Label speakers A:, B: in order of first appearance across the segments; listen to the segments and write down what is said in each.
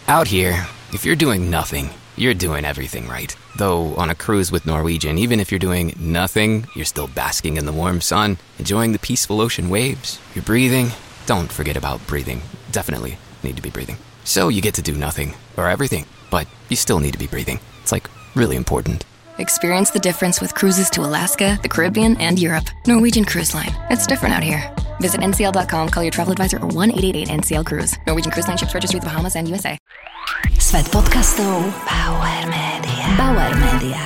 A: Out here, if you're doing nothing, you're doing everything right. Though on a cruise with Norwegian, even if you're doing nothing, you're still basking in the warm sun, enjoying the peaceful ocean waves. You're breathing. Don't forget about breathing. Definitely need to be breathing. So you get to do nothing, or everything, but you still need to be breathing. It's like really important.
B: Experience the difference with cruises to Alaska, the Caribbean, and Europe. Norwegian Cruise Line. It's different out here. Visit ncl.com, call your travel advisor or 1-888-NCL-CRUISE. Norwegian Cruise Line ships registry the Bahamas and USA.
C: Svet podcastov Bauer Media. Bauer Media.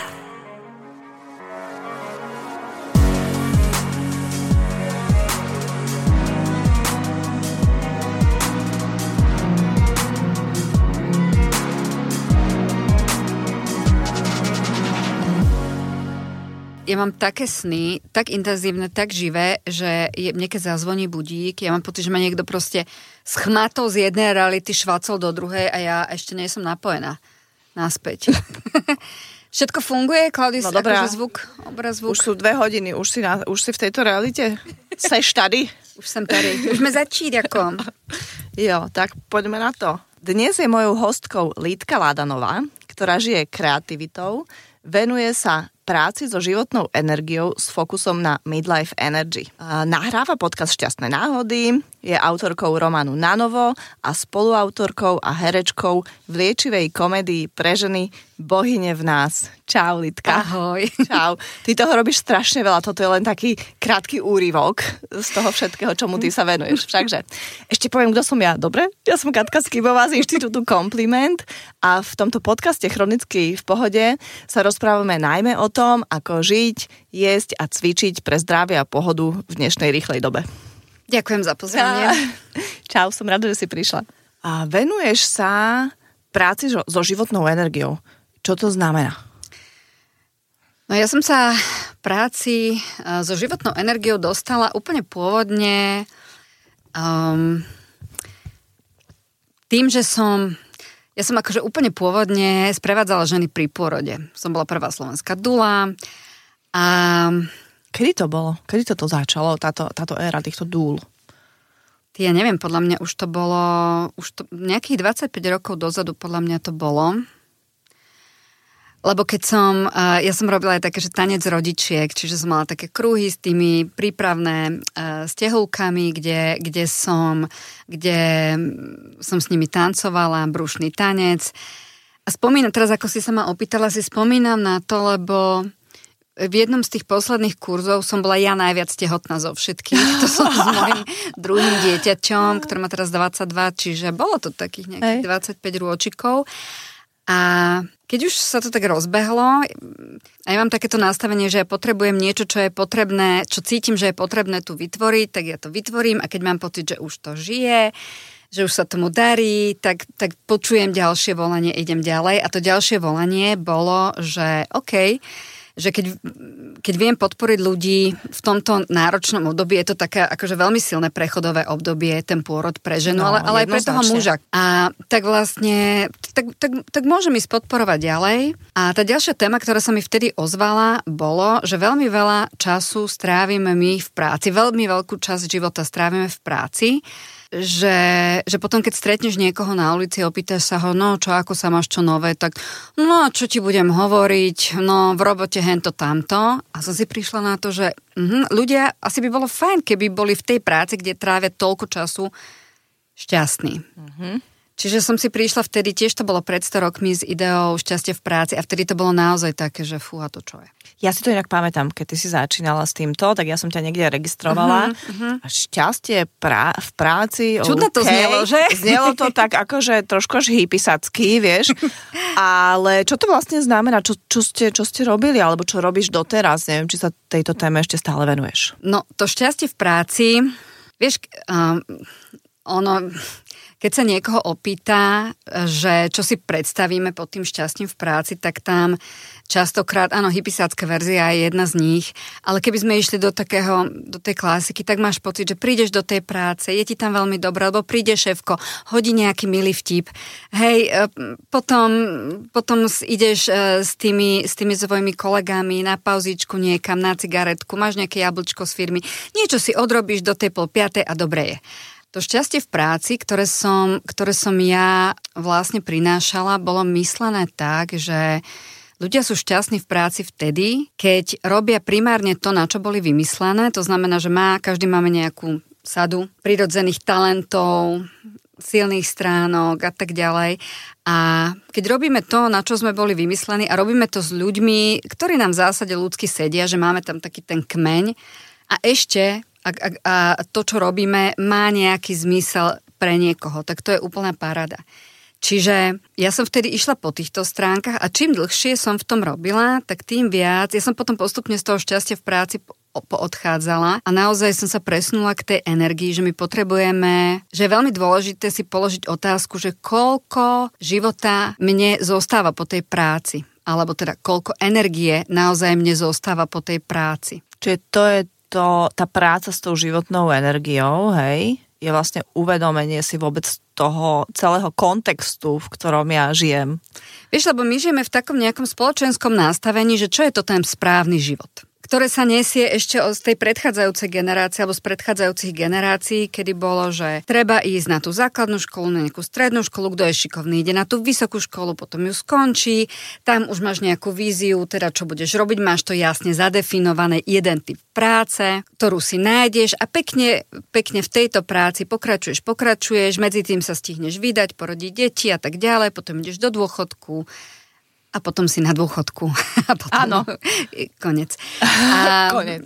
D: Ja mám také sny, tak intenzívne, tak živé, že mne keď zazvoní budík, ja mám pocit, že ma niekto proste schmatol z jednej reality, švacol do druhej a ja ešte nie som napojená naspäť. Všetko funguje, Klaudis?
E: No dobrá.
D: Akože zvuk, obraz, zvuk?
E: Už sú 2 hodiny, už si v tejto realite? Seš tady?
D: Už som tady. Už sme za Číriakom.
E: Jo, tak poďme na to. Dnes je mojou hostkou Lídka Ládanová, ktorá žije kreativitou, venuje sa práci so životnou energiou s fokusom na midlife energy. Nahráva podcast Šťastné náhody, je autorkou románu Nanovo a spoluautorkou a herečkou v liečivej komédii pre ženy Bohyne v nás. Čau, Lidka.
D: Ahoj.
E: Čau. Ty toho robíš strašne veľa, toto je len taký krátky úryvok z toho všetkého, čomu ty sa venuješ. Takže ešte poviem, kto som ja. Dobre? Ja som Katka Skybová z Inštitútu Kompliment a v tomto podcaste Chronicky v pohode sa rozprávame najmä o tom, ako žiť, jesť a cvičiť pre zdravie a pohodu v dnešnej rýchlej dobe.
D: Ďakujem za pozvanie.
E: Čau, som rada, že si prišla. A venuješ sa práci so životnou energiou. Čo to znamená?
D: No ja som sa práci so životnou energiou dostala úplne pôvodne tým, že ja som akože úplne pôvodne sprevádzala ženy pri pôrode. Som bola prvá slovenská dula a...
E: Kedy to bolo? Kedy to začalo, táto éra týchto dúl?
D: Ja neviem, podľa mňa už to bolo, nejakých 25 rokov dozadu podľa mňa to bolo. Lebo keď ja som robila aj také, že tanec rodičiek, čiže som mala také kruhy s tými prípravné stehulkami, kde som s nimi tancovala, brušný tanec. A spomínam, teraz ako si sa ma opýtala, si spomínam na to, lebo v jednom z tých posledných kurzov som bola ja najviac tehotná zo všetkých. To som s mojím druhým dieťaťom, ktoré má teraz 22, čiže bolo to takých nejakých 25 rôčikov. A keď už sa to tak rozbehlo, a ja mám takéto nastavenie, že ja potrebujem niečo, čo je potrebné, čo cítim, že je potrebné tu vytvoriť, tak ja to vytvorím a keď mám pocit, že už to žije, že už sa tomu darí, tak počujem ďalšie volanie, idem ďalej. A to ďalšie volanie bolo, že OK, že keď viem podporiť ľudí v tomto náročnom období, je to také akože veľmi silné prechodové obdobie, ten pôrod pre ženu, ale aj pre toho muža. A tak vlastne, tak môžem ísť podporovať ďalej. A tá ďalšia téma, ktorá sa mi vtedy ozvala, bolo, že veľmi veľa času strávime my v práci, veľmi veľkú časť života strávime v práci, že potom, keď stretneš niekoho na ulici a opýtaš sa ho, no čo, ako sa máš, čo nové, tak no čo ti budem hovoriť, no v robote hento tamto. A som si prišla na to, že ľudia, asi by bolo fajn, keby boli v tej práci, kde trávia toľko času, šťastní. Čiže som si prišla vtedy, tiež to bolo pred 100 rokmi s ideou šťastie v práci a vtedy to bolo naozaj také, že fú, a to čo je.
E: Ja si to inak pamätám, keď ty si začínala s týmto, tak ja som ťa niekde registrovala. A šťastie v práci...
D: Čudno to znelo, že?
E: Znelo to tak akože trošku až hippisacký, vieš. Ale čo to vlastne znamená? Čo ste robili? Alebo čo robíš doteraz? Neviem, či sa tejto téme ešte stále venuješ.
D: No, to šťastie v práci, vieš, keď sa niekoho opýta, že čo si predstavíme pod tým šťastím v práci, tak tam častokrát, áno, hippisácka verzia je jedna z nich, ale keby sme išli do tej klasiky, tak máš pocit, že prídeš do tej práce, je ti tam veľmi dobré, alebo príde šéfko, hodí nejaký milý vtip, hej, potom ideš s tými svojimi kolegami na pauzičku niekam, na cigaretku, máš nejaké jablčko z firmy, niečo si odrobíš do tej 4:30 a dobre je. To šťastie v práci, ktoré som ja vlastne prinášala, bolo myslené tak, že ľudia sú šťastní v práci vtedy, keď robia primárne to, na čo boli vymyslené. To znamená, že každý máme nejakú sadu prirodzených talentov, silných stránok a tak ďalej. A keď robíme to, na čo sme boli vymyslení a robíme to s ľuďmi, ktorí nám v zásade ľudsky sedia, že máme tam taký ten kmeň a ešte a to, čo robíme, má nejaký zmysel pre niekoho, tak to je úplná paráda. Čiže ja som vtedy išla po týchto stránkach a čím dlhšie som v tom robila, tak tým viac. Ja som potom postupne z toho šťastia v práci poodchádzala a naozaj som sa presunula k tej energii, že my potrebujeme, že je veľmi dôležité si položiť otázku, že koľko života mne zostáva po tej práci, alebo teda koľko energie naozaj mne zostáva po tej práci.
E: Čiže to je tá práca s tou životnou energiou, hej? Je vlastne uvedomenie si vôbec toho celého kontextu, v ktorom ja žijem.
D: Vieš, lebo my žijeme v takom nejakom spoločenskom nastavení, že čo je to ten správny život, ktoré sa nesie ešte z tej predchádzajúcej generácie alebo z predchádzajúcich generácií, kedy bolo, že treba ísť na tú základnú školu, na nejakú strednú školu, kto je šikovný, ide na tú vysokú školu, potom ju skončí, tam už máš nejakú víziu, teda čo budeš robiť, máš to jasne zadefinované, jeden typ práce, ktorú si nájdeš a pekne v tejto práci pokračuješ, medzi tým sa stihneš vydať, porodiť deti a tak ďalej, potom ideš do dôchodku, a potom si na dôchodku. A potom
E: áno.
D: Konec.
E: Konec.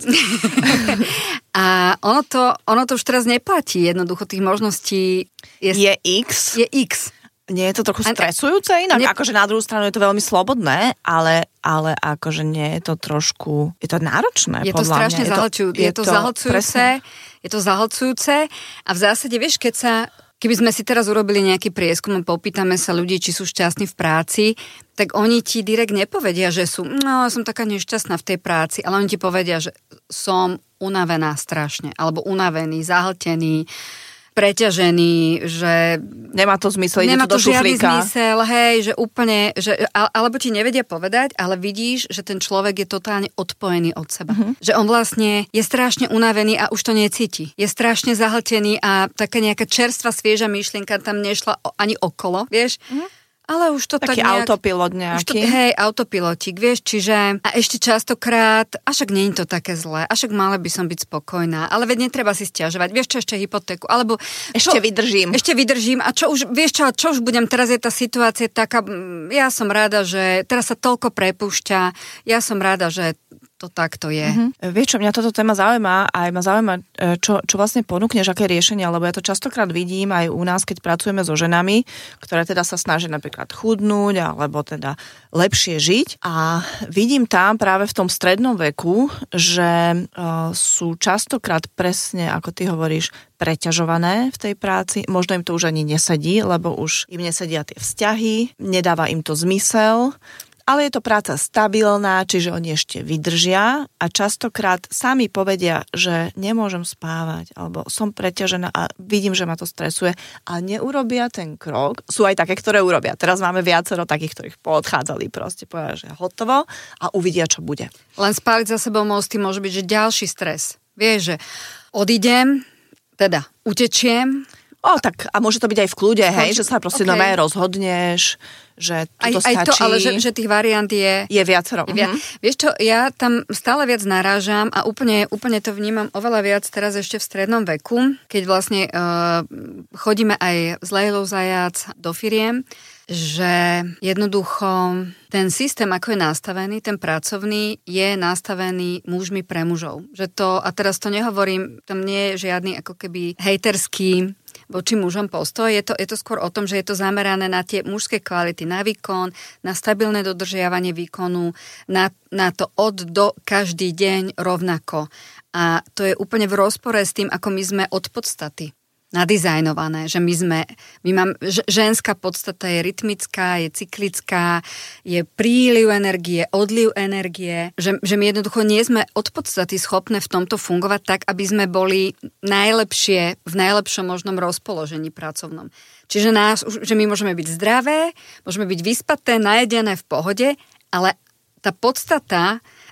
D: A ono to už teraz neplatí. Jednoducho tých možností
E: je X.
D: Je X.
E: Nie je to trochu stresujúce inak? Akože na druhú stranu je to veľmi slobodné, ale akože nie je to trošku... Je to náročné,
D: je to strašne zahlcujúce. Je to zahlcujúce a v zásade, vieš, keby sme si teraz urobili nejaký prieskum a popýtame sa ľudí, či sú šťastní v práci, tak oni ti direkt nepovedia, že som taká nešťastná v tej práci, ale oni ti povedia, že som unavená strašne, alebo unavený, zahltený, preťažený, že...
E: Nemá to zmysel, ide to do šuflíka. Nemá to žiadny zmysel, hej, že úplne, alebo ti nevedia povedať, ale vidíš, že ten človek je totálne odpojený od seba. Že on vlastne je strašne unavený a už to necíti. Je strašne zahltený a taká nejaká čerstvá, svieža myšlienka tam nešla ani okolo, vieš? Ale už to taký tak nejak... autopilot nejaký.
D: Autopilotík, vieš, čiže... A ešte častokrát, však nie je to také zlé, však mala by som byť spokojná, ale veď netreba si sťažovať, vieš čo, ešte hypotéku, alebo...
E: Ešte vydržím
D: a čo už, vieš čo už budem, teraz je tá situácia taká, ja som rada, že teraz sa toľko prepúšťa, ja som rada, že to takto je.
E: Vieš čo, mňa toto téma zaujíma a aj ma zaujíma, čo vlastne ponúkneš, aké riešenia, lebo ja to častokrát vidím aj u nás, keď pracujeme so ženami, ktoré teda sa snažia napríklad chudnúť alebo teda lepšie žiť a vidím tam práve v tom strednom veku, že sú častokrát presne, ako ty hovoríš, preťažované v tej práci, možno im to už ani nesedí, lebo už im nesedia tie vzťahy, nedáva im to zmysel. Ale je to práca stabilná, čiže oni ešte vydržia a častokrát sami povedia, že nemôžem spávať alebo som preťažená a vidím, že ma to stresuje a neurobia ten krok. Sú aj také, ktoré urobia. Teraz máme viacero takých, ktorých poodchádzali proste, povedia, že hotovo a uvidia, čo bude.
D: Len spáliť za sebou mosty môže byť, že ďalší stres. Vieš, že odídem, teda utečiem.
E: Tak a môže to byť aj v kľude, hej, že sa proste nové rozhodneš, že to stačí. Aj to,
D: ale že tých variant je
E: viacero.
D: Vieš čo, ja tam stále viac narážam a úplne to vnímam oveľa viac teraz ešte v strednom veku, keď vlastne chodíme aj z Lejlou Zajac do firiem, že jednoducho ten systém, ako je nastavený, ten pracovný, je nastavený mužmi pre mužov. Že to, a teraz to nehovorím, tam nie je žiadny ako keby hejterský voči mužom postoj. Je to skôr o tom, že je to zamerané na tie mužské kvality, na výkon, na stabilné dodržiavanie výkonu, na to od do každý deň rovnako. A to je úplne v rozpore s tým, ako my sme od podstaty nadizajnované, že ženská podstata je rytmická, je cyklická, je príliv energie, odliv energie, že my jednoducho nie sme od podstaty schopné v tomto fungovať tak, aby sme boli najlepšie, v najlepšom možnom rozpoložení pracovnom. Čiže že my môžeme byť zdravé, môžeme byť vyspaté, najedené v pohode, ale tá podstata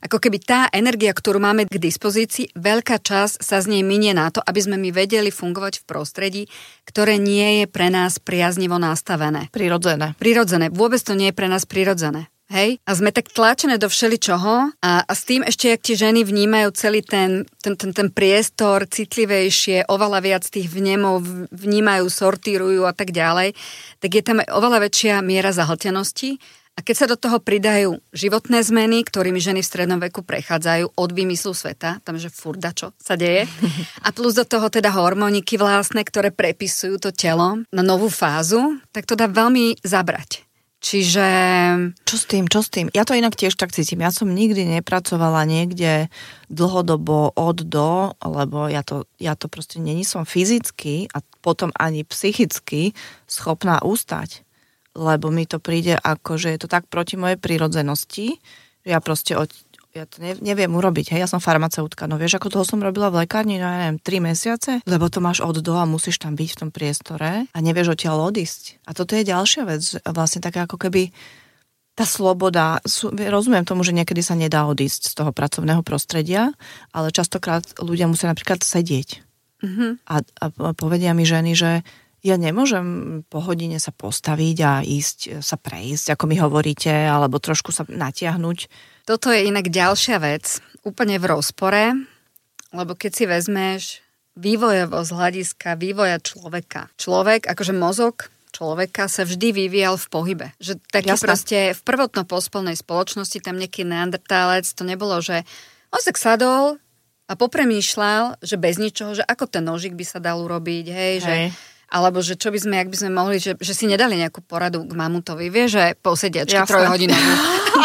D: ako keby tá energia, ktorú máme k dispozícii, veľká časť sa z nej minie na to, aby sme my vedeli fungovať v prostredí, ktoré nie je pre nás priaznivo nastavené. Prirodzené. Vôbec to nie je pre nás prirodzené. Hej? A sme tak tlačené do všeličoho a s tým ešte, jak tie ženy vnímajú celý ten priestor citlivejšie, oveľa viac tých vnemov vnímajú, sortírujú a tak ďalej, tak je tam aj oveľa väčšia miera zahltenosti. A keď sa do toho pridajú životné zmeny, ktorými ženy v strednom veku prechádzajú od výmyslu sveta, tam že furda, čo sa deje, a plus do toho teda hormóniky vlastné, ktoré prepisujú to telo na novú fázu, tak to dá veľmi zabrať. Čiže...
E: Čo s tým? Ja to inak tiež tak cítim. Ja som nikdy nepracovala niekde dlhodobo od do, lebo ja to proste není som fyzicky a potom ani psychicky schopná ustať. Lebo mi to príde ako, že je to tak proti mojej prírodzenosti, že ja proste ja to neviem urobiť. Hej, ja som farmaceutka, no vieš, ako toho som robila v lekárni, no ja neviem, 3 mesiace, lebo to máš od do a musíš tam byť v tom priestore a nevieš odtiaľ odísť. A toto je ďalšia vec, vlastne taká ako keby tá sloboda, rozumiem tomu, že niekedy sa nedá odísť z toho pracovného prostredia, ale častokrát ľudia musia napríklad sedieť. A povedia mi ženy, že ja nemôžem po hodine sa postaviť a ísť sa prejsť, ako mi hovoríte, alebo trošku sa natiahnuť.
D: Toto je inak ďalšia vec, úplne v rozpore, lebo keď si vezmeš vývojovo z hľadiska vývoja človeka. Človek, akože mozog človeka sa vždy vyvíjal v pohybe. Že taký proste v prvotno-pospolnej spoločnosti tam nejaký neandertálec, to nebolo, že on sa sadol a popremýšľal, že bez ničoho, že ako ten nožik by sa dal urobiť, hej. Že alebo že čo by sme, jak by sme mohli, že si nedali nejakú poradu k mamutovi, vieš, že posediačky 3-hodinovú.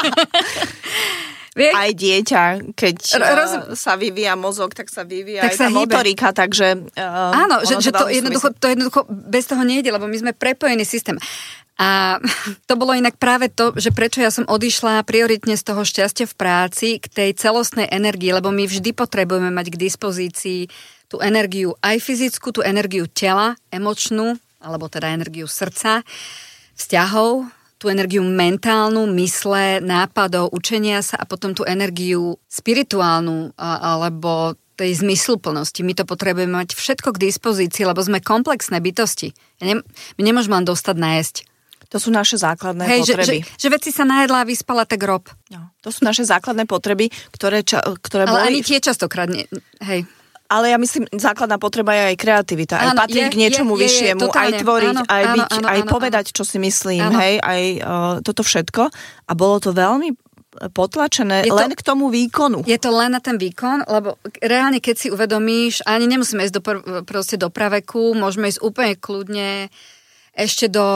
E: Aj dieťa, keď sa vyvíja mozog, tak sa vyvíja tak aj tá motorika, takže...
D: Áno, že to jednoducho bez toho nejde, lebo my sme prepojený systém. A to bolo inak práve to, že prečo ja som odišla prioritne z toho šťastia v práci k tej celostnej energii, lebo my vždy potrebujeme mať k dispozícii tú energiu aj fyzickú, tú energiu tela, emočnú, alebo teda energiu srdca, vzťahov, tú energiu mentálnu, mysle, nápadov, učenia sa a potom tú energiu spirituálnu alebo tej zmysluplnosti. My to potrebujeme mať všetko k dispozícii, lebo sme komplexné bytosti. My nemôžeme len dostať najesť.
E: To sú naše základné potreby.
D: Že veci sa najedla a vyspala, tak rob.
E: No, to sú naše základné potreby, ktoré
D: ale
E: boli...
D: ani tie častokrát nie. Hej.
E: Ale ja myslím, základná potreba je aj kreativita, aj patriť k niečomu vyššiemu, aj tvoriť, aj byť, aj povedať, čo si myslím, hej, aj toto všetko. A bolo to veľmi potlačené len k tomu výkonu.
D: Je to len na ten výkon, lebo reálne, keď si uvedomíš, ani nemusíme ísť proste do praveku, môžeme ísť úplne kľudne ešte do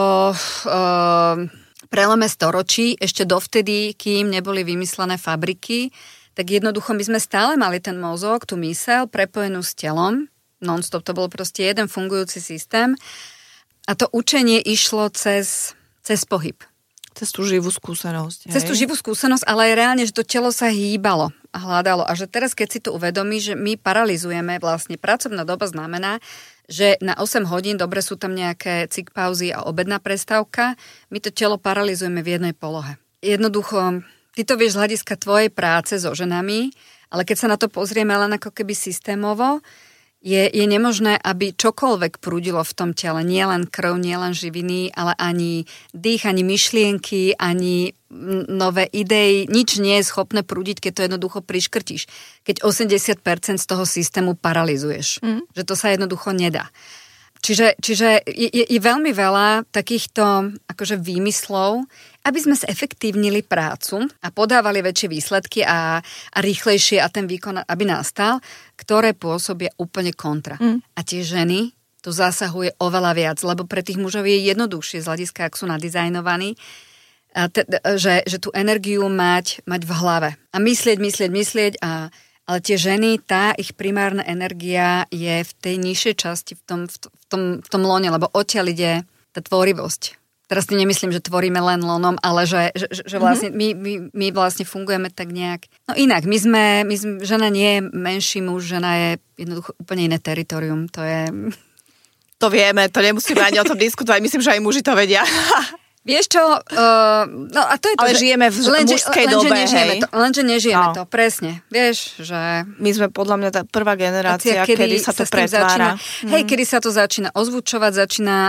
D: prelome storočí, ešte dovtedy, kým neboli vymyslené fabriky, tak jednoducho my sme stále mali ten mozog, tú myseľ prepojenú s telom, non-stop, to bol proste jeden fungujúci systém a to učenie išlo cez pohyb.
E: Cez tú živú skúsenosť.
D: Cez tú živú skúsenosť, ale aj reálne, že to telo sa hýbalo a hľadalo a že teraz, keď si to uvedomí, že my paralizujeme, vlastne pracovná doba znamená, že na 8 hodín, dobre sú tam nejaké cik-pauzy a obedná prestávka, my to telo paralizujeme v jednej polohe. Jednoducho... Ty to vieš z hľadiska tvojej práce so ženami, ale keď sa na to pozrieme len ako keby systémovo, je nemožné, aby čokoľvek prúdilo v tom tele. Nie len krv, nie len živiny, ale ani dých, ani myšlienky, ani nové idei. Nič nie je schopné prúdiť, keď to jednoducho priškrtíš. Keď 80% z toho systému paralizuješ. Že to sa jednoducho nedá. Čiže je veľmi veľa takýchto akože výmyslov, aby sme zefektívnili prácu a podávali väčšie výsledky a rýchlejšie a ten výkon, aby nastal, ktoré pôsobia úplne kontra. A tie ženy to zasahuje oveľa viac, lebo pre tých mužov je jednoduchšie z hľadiska, ak sú nadizajnovaní, že tú energiu mať v hlave. A myslieť ale tie ženy, tá ich primárna energia je v tej nižšej časti, v tom lone, lebo odtiaľ ide tá tvorivosť. Teraz si nemyslím, že tvoríme len lonom, ale že vlastne my vlastne fungujeme tak nejak. No inak, žena nie je menší muž, žena je jednoducho úplne iné teritorium. To vieme, to nemusíme ani o tom diskutovať. Myslím, že aj muži to vedia. Vieš čo, no a to je to,
E: ale žijeme v mužskej dobe,
D: Lenže nežijeme to, presne. Vieš, že...
E: My sme podľa mňa tá prvá generácia, kedy sa to pretvára.
D: Kedy sa to začína ozvučovať, začína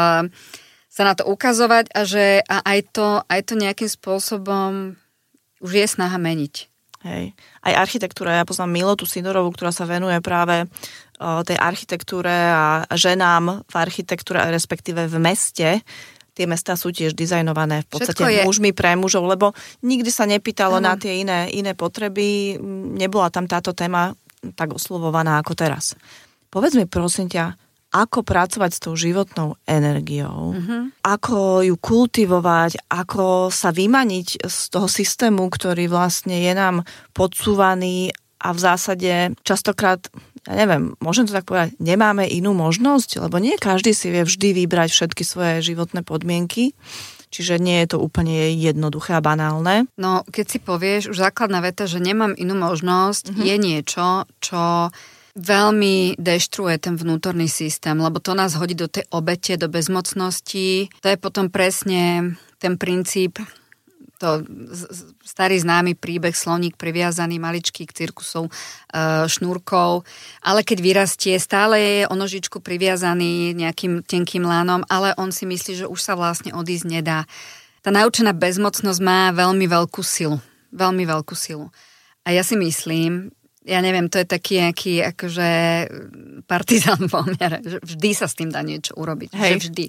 D: sa na to ukazovať a že aj to nejakým spôsobom už je snaha meniť.
E: Hej. Aj architektúra, ja poznám Milotu Sidorovú, ktorá sa venuje práve tej architektúre a ženám v architektúre, respektíve v meste. Tie mestá sú tiež dizajnované v podstate mužmi pre mužov, lebo nikdy sa nepýtalo na tie iné potreby. Nebola tam táto téma tak oslovovaná ako teraz. Povedz mi, prosím ťa, ako pracovať s tou životnou energiou, ako ju kultivovať, ako sa vymaniť z toho systému, ktorý vlastne je nám podsúvaný a v zásade častokrát, ja neviem, môžem to tak povedať, nemáme inú možnosť, lebo nie každý si vie vždy vybrať všetky svoje životné podmienky, čiže nie je to úplne jednoduché a banálne.
D: No, keď si povieš, už základná veta, že nemám inú možnosť, je niečo, čo veľmi deštruuje ten vnútorný systém, lebo to nás hodí do tej obete, do bezmocnosti. To je potom presne ten princíp, to starý známy príbeh sloník priviazaný maličký k cirkusov šnúrkov, ale keď vyrastie, stále je o nožičku priviazaný nejakým tenkým lánom, ale on si myslí, že už sa vlastne odísť nedá. Tá naučená bezmocnosť má veľmi veľkú silu. Veľmi veľkú silu. A ja si myslím, ja neviem, to je taký nejaký akože partizán pomier, že vždy sa s tým dá niečo urobiť. Že vždy.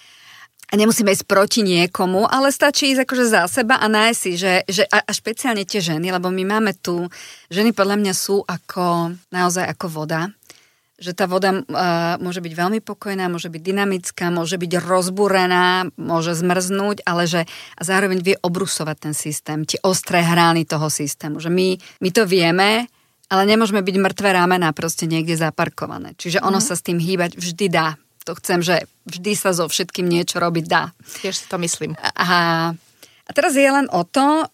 D: A nemusíme ísť proti niekomu, ale stačí ísť akože za seba a nájsť si, že a špeciálne tie ženy, lebo my máme tu, ženy podľa mňa sú naozaj ako voda, že tá voda môže byť veľmi pokojná, môže byť dynamická, môže byť rozbúrená, môže zmrznúť, ale že a zároveň vie obrusovať ten systém, tie ostré hrány toho systému, že my to vieme, ale nemôžeme byť mŕtve rámená proste niekde zaparkované. Čiže ono sa s tým hýbať vždy dá. To chcem, že vždy sa so všetkým niečo robiť dá.
E: Tiež si to myslím.
D: A teraz je len o to,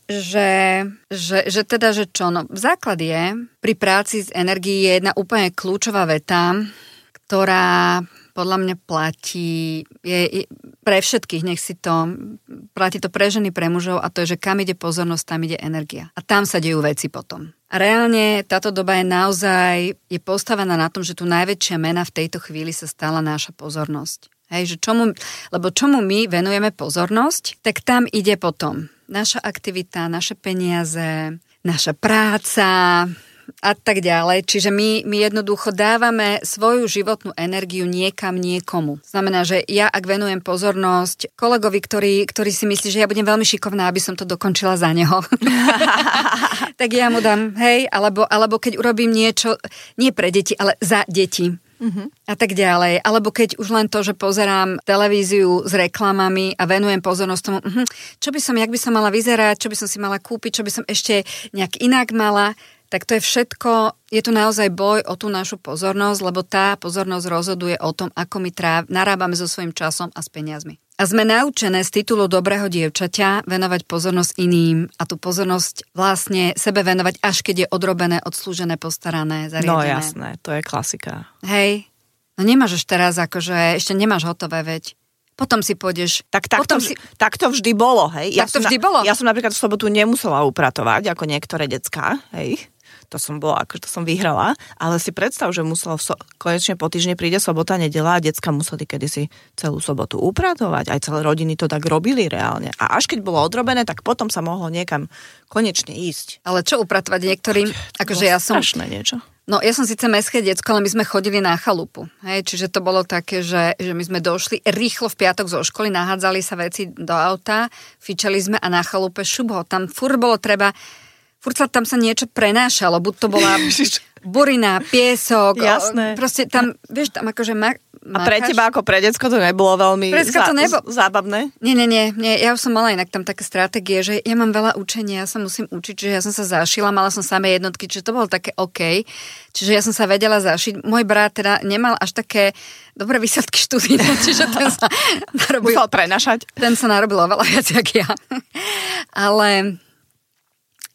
D: že teda, že čo? No, základ je, pri práci s energií je jedna úplne kľúčová veta, ktorá podľa mňa platí je pre všetkých, nech si to, platí to pre ženy, pre mužov a to je, že kam ide pozornosť, tam ide energia. A tam sa dejú veci potom. A reálne táto doba je postavená na tom, že tu najväčšia mena v tejto chvíli sa stala naša pozornosť. Hej, že čomu my venujeme pozornosť, tak tam ide potom naša aktivita, naše peniaze, naša práca a tak ďalej. Čiže my jednoducho dávame svoju životnú energiu niekam niekomu. Znamená, že ja ak venujem pozornosť kolegovi, ktorý si myslí, že ja budem veľmi šikovná, aby som to dokončila za neho, tak ja mu dám, hej, alebo keď urobím niečo, nie pre deti, ale za deti. A tak ďalej. Alebo keď už len to, že pozerám televíziu s reklamami a venujem pozornosť tomu, jak by som mala vyzerať, čo by som si mala kúpiť, čo by som ešte nejak inak mala, tak to je všetko, je tu naozaj boj o tú našu pozornosť, lebo tá pozornosť rozhoduje o tom, ako my narábame so svojím časom a s peniazmi. A sme naučené z titulu dobrého dievčaťa venovať pozornosť iným a tú pozornosť vlastne sebe venovať, až keď je odrobené, odslúžené, postarané, zariadené.
E: No jasné, to je klasika.
D: Hej, no nemáš teraz akože, ešte nemáš hotové, veď. Potom si pôjdeš...
E: Tak to vždy bolo, hej.
D: Vždy bolo.
E: Ja som napríklad v sobotu nemusela upratovať, ako niektoré decká, hej. To som vyhrala, ale si predstav, že musela konečne po týždni príde sobota, nedeľa a decka museli kedysi celú sobotu upratovať. Aj celé rodiny to tak robili reálne. A až keď bolo odrobené, tak potom sa mohlo niekam konečne ísť.
D: Ale čo upratovať niektorým? Akože ja som...
E: Strašné niečo.
D: No, ja som síce mestské decko, ale my sme chodili na chalupu. Hej, čiže to bolo také, že my sme došli rýchlo v piatok zo školy, nahádzali sa veci do auta, fičali sme a na chalupe šubo. Tam furt bolo treba... Furt tam sa niečo prenášalo, buď to bola burina, piesok.
E: Jasné.
D: Proste tam, vieš, tam akože
E: A pre teba ako pre decko to nebolo veľmi zábavné?
D: Nie. Ja už som mala inak tam také stratégie, že ja mám veľa učenia, ja sa musím učiť, že ja som sa zašila, mala som samé jednotky, čiže to bolo také OK. Čiže ja som sa vedela zašiť. Môj brat teda nemal až také dobré výsledky štúdijné, čiže ten sa narobil...
E: Musel prenašať.
D: Ten sa narobil oveľa viac, jak ja.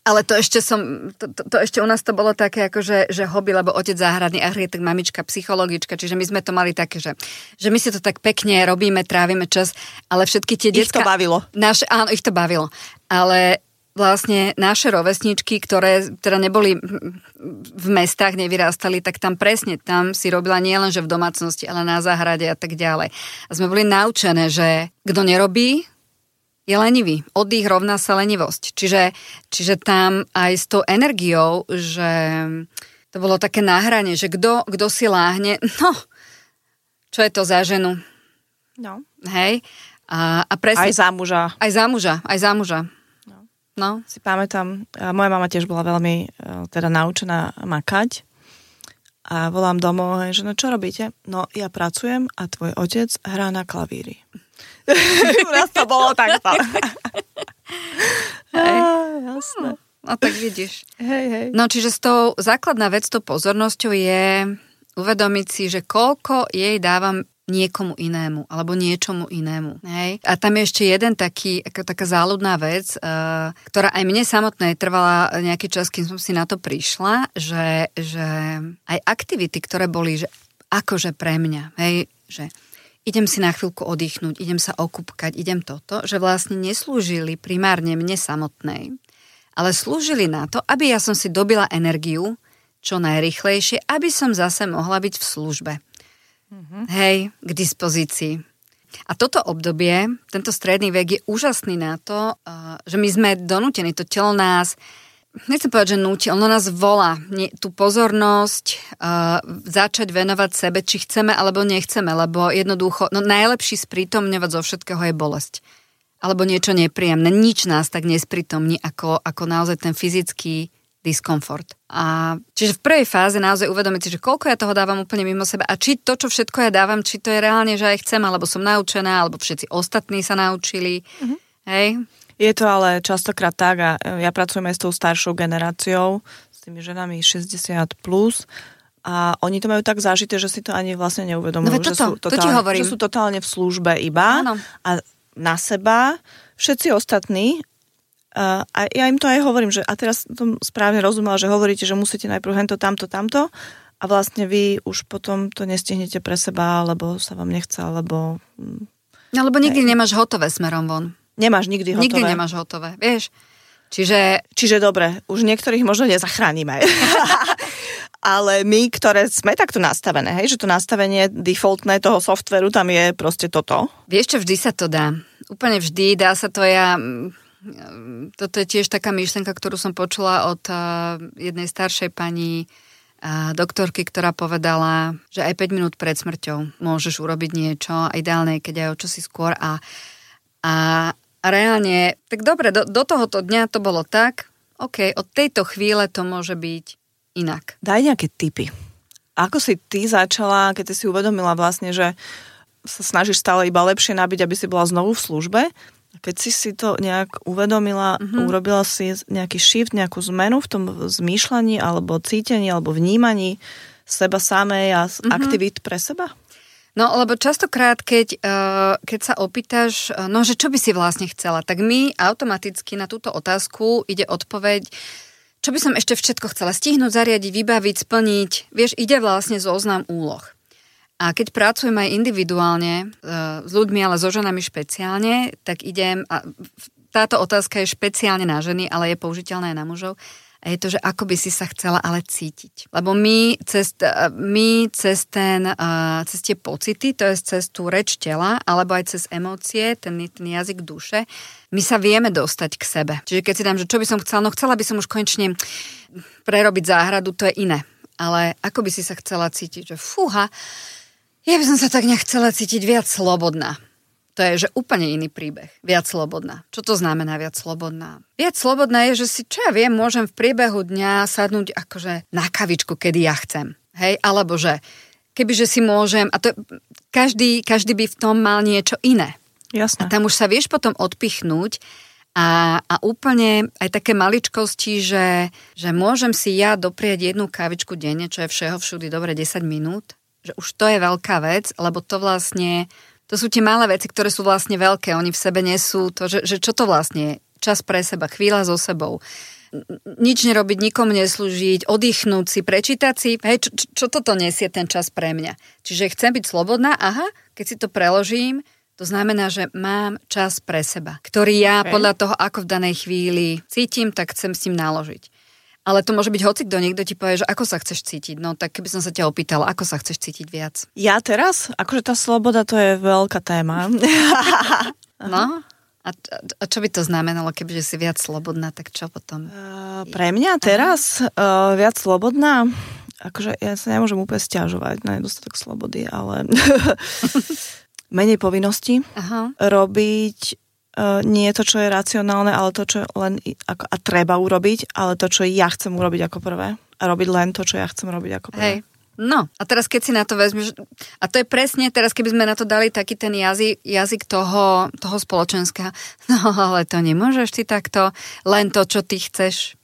D: Ale to ešte to ešte u nás to bolo také, akože, že hobby, lebo otec záhradný architekt, mamička psychologička, čiže my sme to mali také, že my si to tak pekne robíme, trávime čas, ale všetky tie decká...
E: Ich to bavilo.
D: Áno, ich to bavilo. Ale vlastne naše rovesničky, ktoré teda neboli v mestách, nevyrastali, tak tam si robila nielen, že v domácnosti, ale na záhrade a tak ďalej. A sme boli naučené, že kto nerobí, je lenivý. Oddych rovná sa lenivosť. Čiže tam aj s tou energiou, že to bolo také náhranie, že kto si láhne, no, čo je to za ženu?
E: No.
D: Hej? A presne...
E: Aj za muža.
D: No.
E: Si pamätám, moja mama tiež bola veľmi teda naučená makať a volám domov, že no čo robíte? No ja pracujem a tvoj otec hrá na klavíri. U nás to bolo takto.
D: Hej.
E: Jasné.
D: No tak vidíš.
E: Hej.
D: No čiže základná vec s tou pozornosťou je uvedomiť si, že koľko jej dávam niekomu inému, alebo niečomu inému. Hej? A tam je ešte jeden taká záľudná vec, ktorá aj mne samotnej trvala nejaký čas, kým som si na to prišla, že aj aktivity, ktoré boli, že akože pre mňa, hej, že idem si na chvíľku oddychnúť, idem sa okúpkať, idem toto, že vlastne neslúžili primárne mne samotnej, ale slúžili na to, aby ja som si dobila energiu čo najrýchlejšie, aby som zase mohla byť v službe. Hej, k dispozícii. A toto obdobie, tento stredný vek je úžasný na to, že my sme donútení, to telo nás, nechcem povedať, že núti, ono nás volá tú pozornosť začať venovať sebe, či chceme alebo nechceme, lebo jednoducho, najlepší sprítomňovať zo všetkého je bolesť. Alebo niečo nepríjemné. Nič nás tak nesprítomní, ako naozaj ten fyzický diskomfort. A čiže v prvej fáze naozaj uvedomiť si, že koľko ja toho dávam úplne mimo seba a či to, čo všetko ja dávam, či to je reálne, že aj chcem, alebo som naučená, alebo všetci ostatní sa naučili. Hej?
E: Je to ale častokrát tak a ja pracujem aj s tou staršou generáciou, s tými ženami 60+, a oni to majú tak zažité, že si to ani vlastne neuvedomujú, že sú totálne v službe iba. Áno. A na seba všetci ostatní. A ja im to aj hovorím, že a teraz som správne rozumela, že hovoríte, že musíte najprv hento, tamto a vlastne vy už potom to nestihnete pre seba, alebo sa vám nechce, alebo...
D: Alebo nikdy nemáš hotové smerom von.
E: Nemáš nikdy hotové.
D: Nikdy nemáš hotové, vieš.
E: Čiže dobre, už niektorých možno nezachránime. Ale my, ktoré sme takto nastavené, hej, že to nastavenie defaultné toho softveru, tam je proste toto.
D: Vieš čo, vždy sa to dá. Úplne vždy, dá sa to Toto je tiež taká myšlienka, ktorú som počula od jednej staršej pani doktorky, ktorá povedala, že aj 5 minút pred smrťou môžeš urobiť niečo, ideálne, keď aj o čosi skôr a reálne, tak dobre, do tohoto dňa to bolo tak, OK, od tejto chvíle to môže byť inak.
E: Daj nejaké tipy. Ako si ty začala, keď si uvedomila vlastne, že sa snažíš stále iba lepšie nabiť, aby si bola znovu v službe? Keď si to nejak uvedomila, urobila si nejaký shift, nejakú zmenu v tom zmýšľaní, alebo cítení, alebo vnímaní seba samej a aktivít pre seba?
D: No, lebo častokrát, keď sa opýtaš, že čo by si vlastne chcela, tak my automaticky na túto otázku ide odpoveď, čo by som ešte všetko chcela stihnúť, zariadiť, vybaviť, splniť. Vieš, ide vlastne zoznam úloh. A keď pracujem aj individuálne s ľuďmi, ale so ženami špeciálne, tak idem, a táto otázka je špeciálne na ženy, ale je použiteľná aj na mužov, a je to, že ako by si sa chcela ale cítiť. Lebo my cez tie pocity, to je cez tú reč tela, alebo aj cez emócie, ten jazyk duše, my sa vieme dostať k sebe. Čiže keď si dám, že čo by som chcela, no chcela by som už konečne prerobiť záhradu, to je iné. Ale ako by si sa chcela cítiť, že fúha, ja by som sa tak nechcela cítiť viac slobodná. To je, že úplne iný príbeh. Viac slobodná. Čo to znamená viac slobodná? Viac slobodná je, že si, čo ja viem, môžem v priebehu dňa sadnúť akože na kavičku, kedy ja chcem. Hej? Alebo že, kebyže si môžem, a to každý by v tom mal niečo iné.
E: Jasné.
D: A tam už sa vieš potom odpichnúť a úplne aj také maličkosti, že môžem si ja doprieť jednu kávičku denne, čo je všeho všudy dobre 10 minút, že už to je veľká vec, lebo to vlastne, to sú tie malé veci, ktoré sú vlastne veľké, oni v sebe nesú to, že čo to vlastne je, čas pre seba, chvíľa so sebou, nič nerobiť, nikomu neslúžiť, oddychnúť si, prečítať si, hej, čo toto nesie ten čas pre mňa. Čiže chcem byť slobodná, keď si to preložím, to znamená, že mám čas pre seba, ktorý ja podľa toho, ako v danej chvíli cítim, tak chcem s tým naložiť. Ale to môže byť hocikto, niekto ti povie, že ako sa chceš cítiť. No tak keby som sa ťa opýtala, ako sa chceš cítiť viac?
E: Ja teraz? Akože tá sloboda, to je veľká téma.
D: No, a čo by to znamenalo, kebyže si viac slobodná, tak čo potom?
E: Pre mňa teraz viac slobodná, akože ja sa nemôžem úplne sťažovať na nedostatok slobody, ale menej povinností, robiť nie to, čo je racionálne, ale to, čo len a treba urobiť, ale to, čo ja chcem urobiť ako prvé. A robiť len to, čo ja chcem robiť ako prvé. Hej.
D: No, a teraz keď si na to vezmeš, a to je presne teraz, keby sme na to dali taký ten jazyk toho spoločenského, no ale to nemôžeš ty takto, len to, čo ty chceš.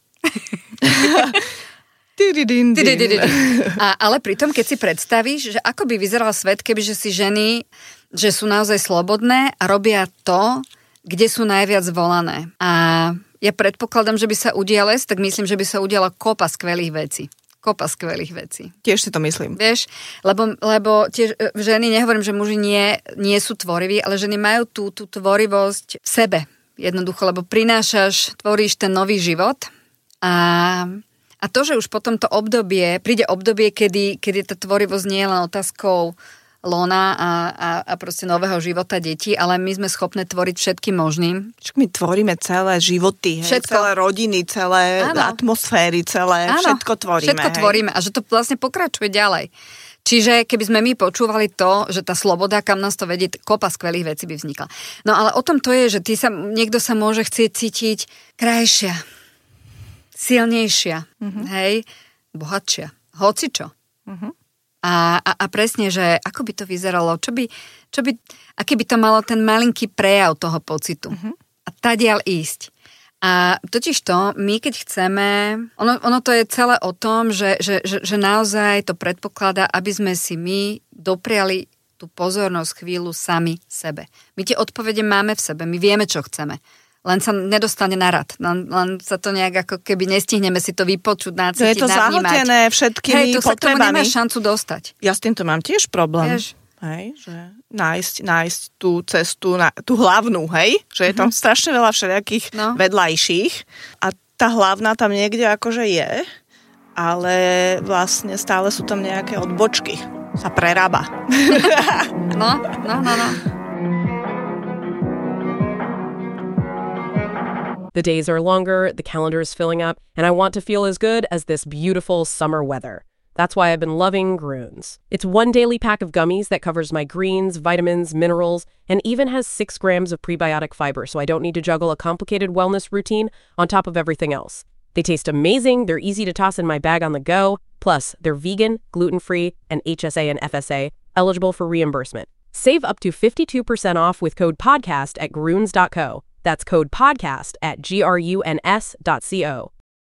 D: Ale pritom, keď si predstavíš, že ako by vyzeral svet, kebyže si ženy, že sú naozaj slobodné a robia to, kde sú najviac volané. A ja predpokladám, že by sa udialo, tak myslím, že by sa udiala kopa skvelých vecí.
E: Tiež si to myslím.
D: Vieš, lebo tiež ženy, nehovorím, že muži nie sú tvoriví, ale ženy majú tú tvorivosť v sebe. Jednoducho, lebo tvoríš ten nový život a to, že už potom príde obdobie, kedy tá tvorivosť nie je len otázkou lona a proste nového života detí, ale my sme schopné tvoriť všetkým možným.
E: My tvoríme celé životy, celé rodiny, celé atmosféry, všetko tvoríme.
D: Všetko tvoríme a že to vlastne pokračuje ďalej. Čiže keby sme my počúvali to, že tá sloboda, kam nás to vedie, kopa skvelých vecí by vznikla. No ale o tom to je, že niekto sa môže chcieť cítiť krajšia, silnejšia, hej, bohatšia, hocičo. A presne, že ako by to vyzeralo, aký by to malo ten malinký prejav toho pocitu. A tadiaľ ísť. A totižto, my keď chceme, ono to je celé o tom, že naozaj to predpokladá, aby sme si my dopriali tú pozornosť chvíľu sami sebe. My tie odpovede máme v sebe, my vieme, čo chceme. Len sa nedostane na rad. Len sa to nejak ako keby nestihneme si to vypočuť, nacítiť,
E: navnímať. Je to zahltené všetkými potrebami.
D: To sa tomu nemá šancu dostať.
E: Ja s týmto mám tiež problém. Hej, že nájsť tú cestu, tú hlavnú, hej? Že je tam strašne veľa všelijakých vedľajších. A tá hlavná tam niekde akože je, ale vlastne stále sú tam nejaké odbočky. Sa prerába.
D: No.
F: The days are longer, the calendar is filling up, and I want to feel as good as this beautiful summer weather. That's why I've been loving Groons. It's one daily pack of gummies that covers my greens, vitamins, minerals, and even has 6 grams of prebiotic fiber, so I don't need to juggle a complicated wellness routine on top of everything else. They taste amazing, they're easy to toss in my bag on the go, plus they're vegan, gluten-free, and HSA and FSA, eligible for reimbursement. Save up to 52% off with code PODCAST at Groons.co. That's code PODCAST at GRUNS.co.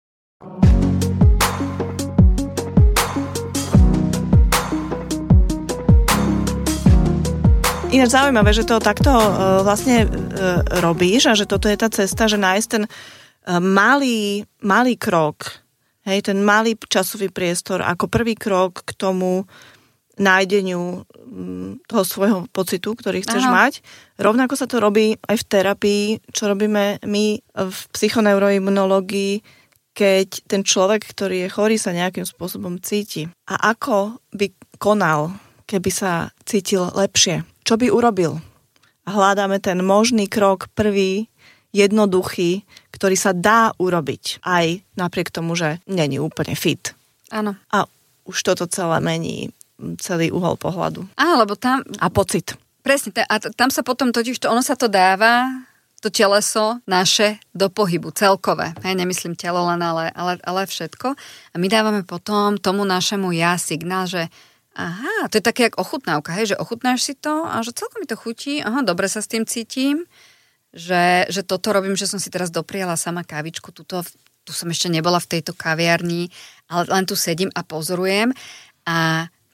E: Ináč zaujímavé, že to takto vlastne robíš a že toto je tá cesta, že nájsť ten malý krok, hej, ten malý časový priestor ako prvý krok k tomu nájdeniu toho svojho pocitu, ktorý chceš mať. Rovnako sa to robí aj v terapii, čo robíme my v psychoneuroimunológii, keď ten človek, ktorý je chorý, sa nejakým spôsobom cíti. A ako by konal, keby sa cítil lepšie? Čo by urobil? A hľadáme ten možný krok, prvý, jednoduchý, ktorý sa dá urobiť. Aj napriek tomu, že není úplne fit.
D: Áno.
E: A už toto celé mení celý uhol pohľadu.
D: Áno, lebo tam...
E: A pocit.
D: Presne, a tam sa potom ono sa to dáva, to teleso naše, do pohybu, celkové. Hej, nemyslím telo len, ale všetko. A my dávame potom tomu našemu signál, že aha, to je také jak ochutnávka, hej, že ochutnáš si to a že celkom mi to chutí, aha, dobre sa s tým cítim, že toto robím, že som si teraz dopriala sama kávičku, tu som ešte nebola v tejto kaviarni, ale len tu sedím a pozorujem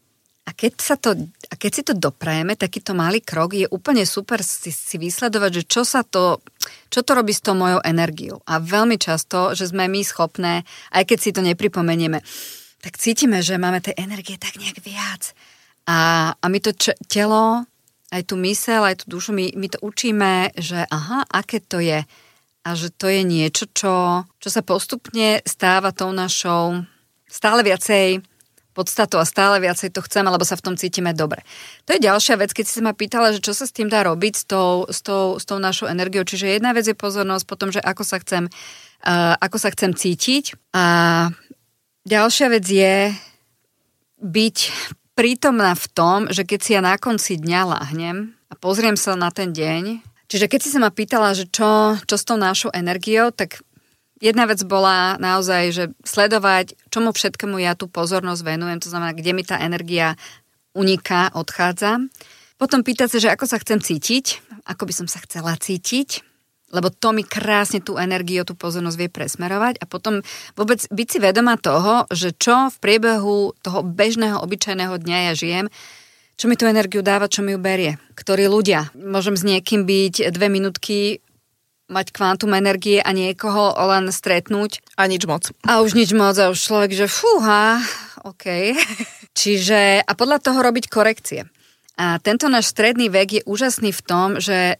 D: A keď si to doprajeme, takýto malý krok, je úplne super si vysledovať, že čo to robí s tou mojou energiou. A veľmi často, že sme my schopné, aj keď si to nepripomenieme, tak cítime, že máme tej energie tak nejak viac. A my to telo, aj tú myseľ, aj tú dušu, my to učíme, že aha, aké to je. A že to je niečo, čo sa postupne stáva tou našou stále viacej podstatu a stále viacej to chceme, lebo sa v tom cítime dobre. To je ďalšia vec, keď si sa ma pýtala, že čo sa s tým dá robiť s tou našou energiou. Čiže jedna vec je pozornosť, potom, že ako sa chcem cítiť. A ďalšia vec je byť prítomná v tom, že keď si ja na konci dňa láhnem a pozriem sa na ten deň, čiže keď si sa ma pýtala, že čo s tou našou energiou, tak jedna vec bola naozaj, že sledovať, čomu všetkému ja tú pozornosť venujem, to znamená, kde mi tá energia uniká, odchádza. Potom pýtať sa, že ako sa chcem cítiť, ako by som sa chcela cítiť, lebo to mi krásne tú energiu, tú pozornosť vie presmerovať a potom vôbec byť si vedomá toho, že čo v priebehu toho bežného, obyčajného dňa ja žijem, čo mi tú energiu dáva, čo mi ju berie. Ktorí ľudia. Môžem s niekým byť 2 minútky, mať kvantum energie a niekoho len stretnúť.
E: A nič moc.
D: A už nič moc, a už človek, že fúha, OK. Čiže, a podľa toho robiť korekcie. A tento náš stredný vek je úžasný v tom, že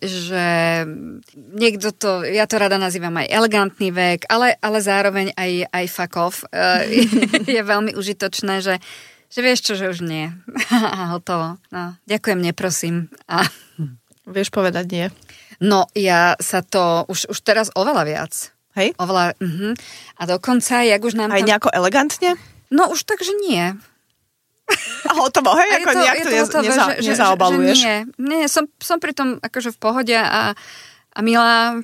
D: niekto to, ja to rada nazývam aj elegantný vek, ale zároveň aj fuck off. Je veľmi užitočné, že vieš čo, že už nie. Hotovo. No, ďakujem, neprosím. A
E: vieš povedať nie?
D: No, ja sa to už teraz oveľa viac.
E: Hej?
D: Oveľa, A dokonca, jak už nám
E: aj tam... nejako elegantne?
D: No, už tak, že nie.
E: A hotovo, hej? Ako nejak to nezaobaluješ?
D: Nie, som pri tom akože v pohode a milá,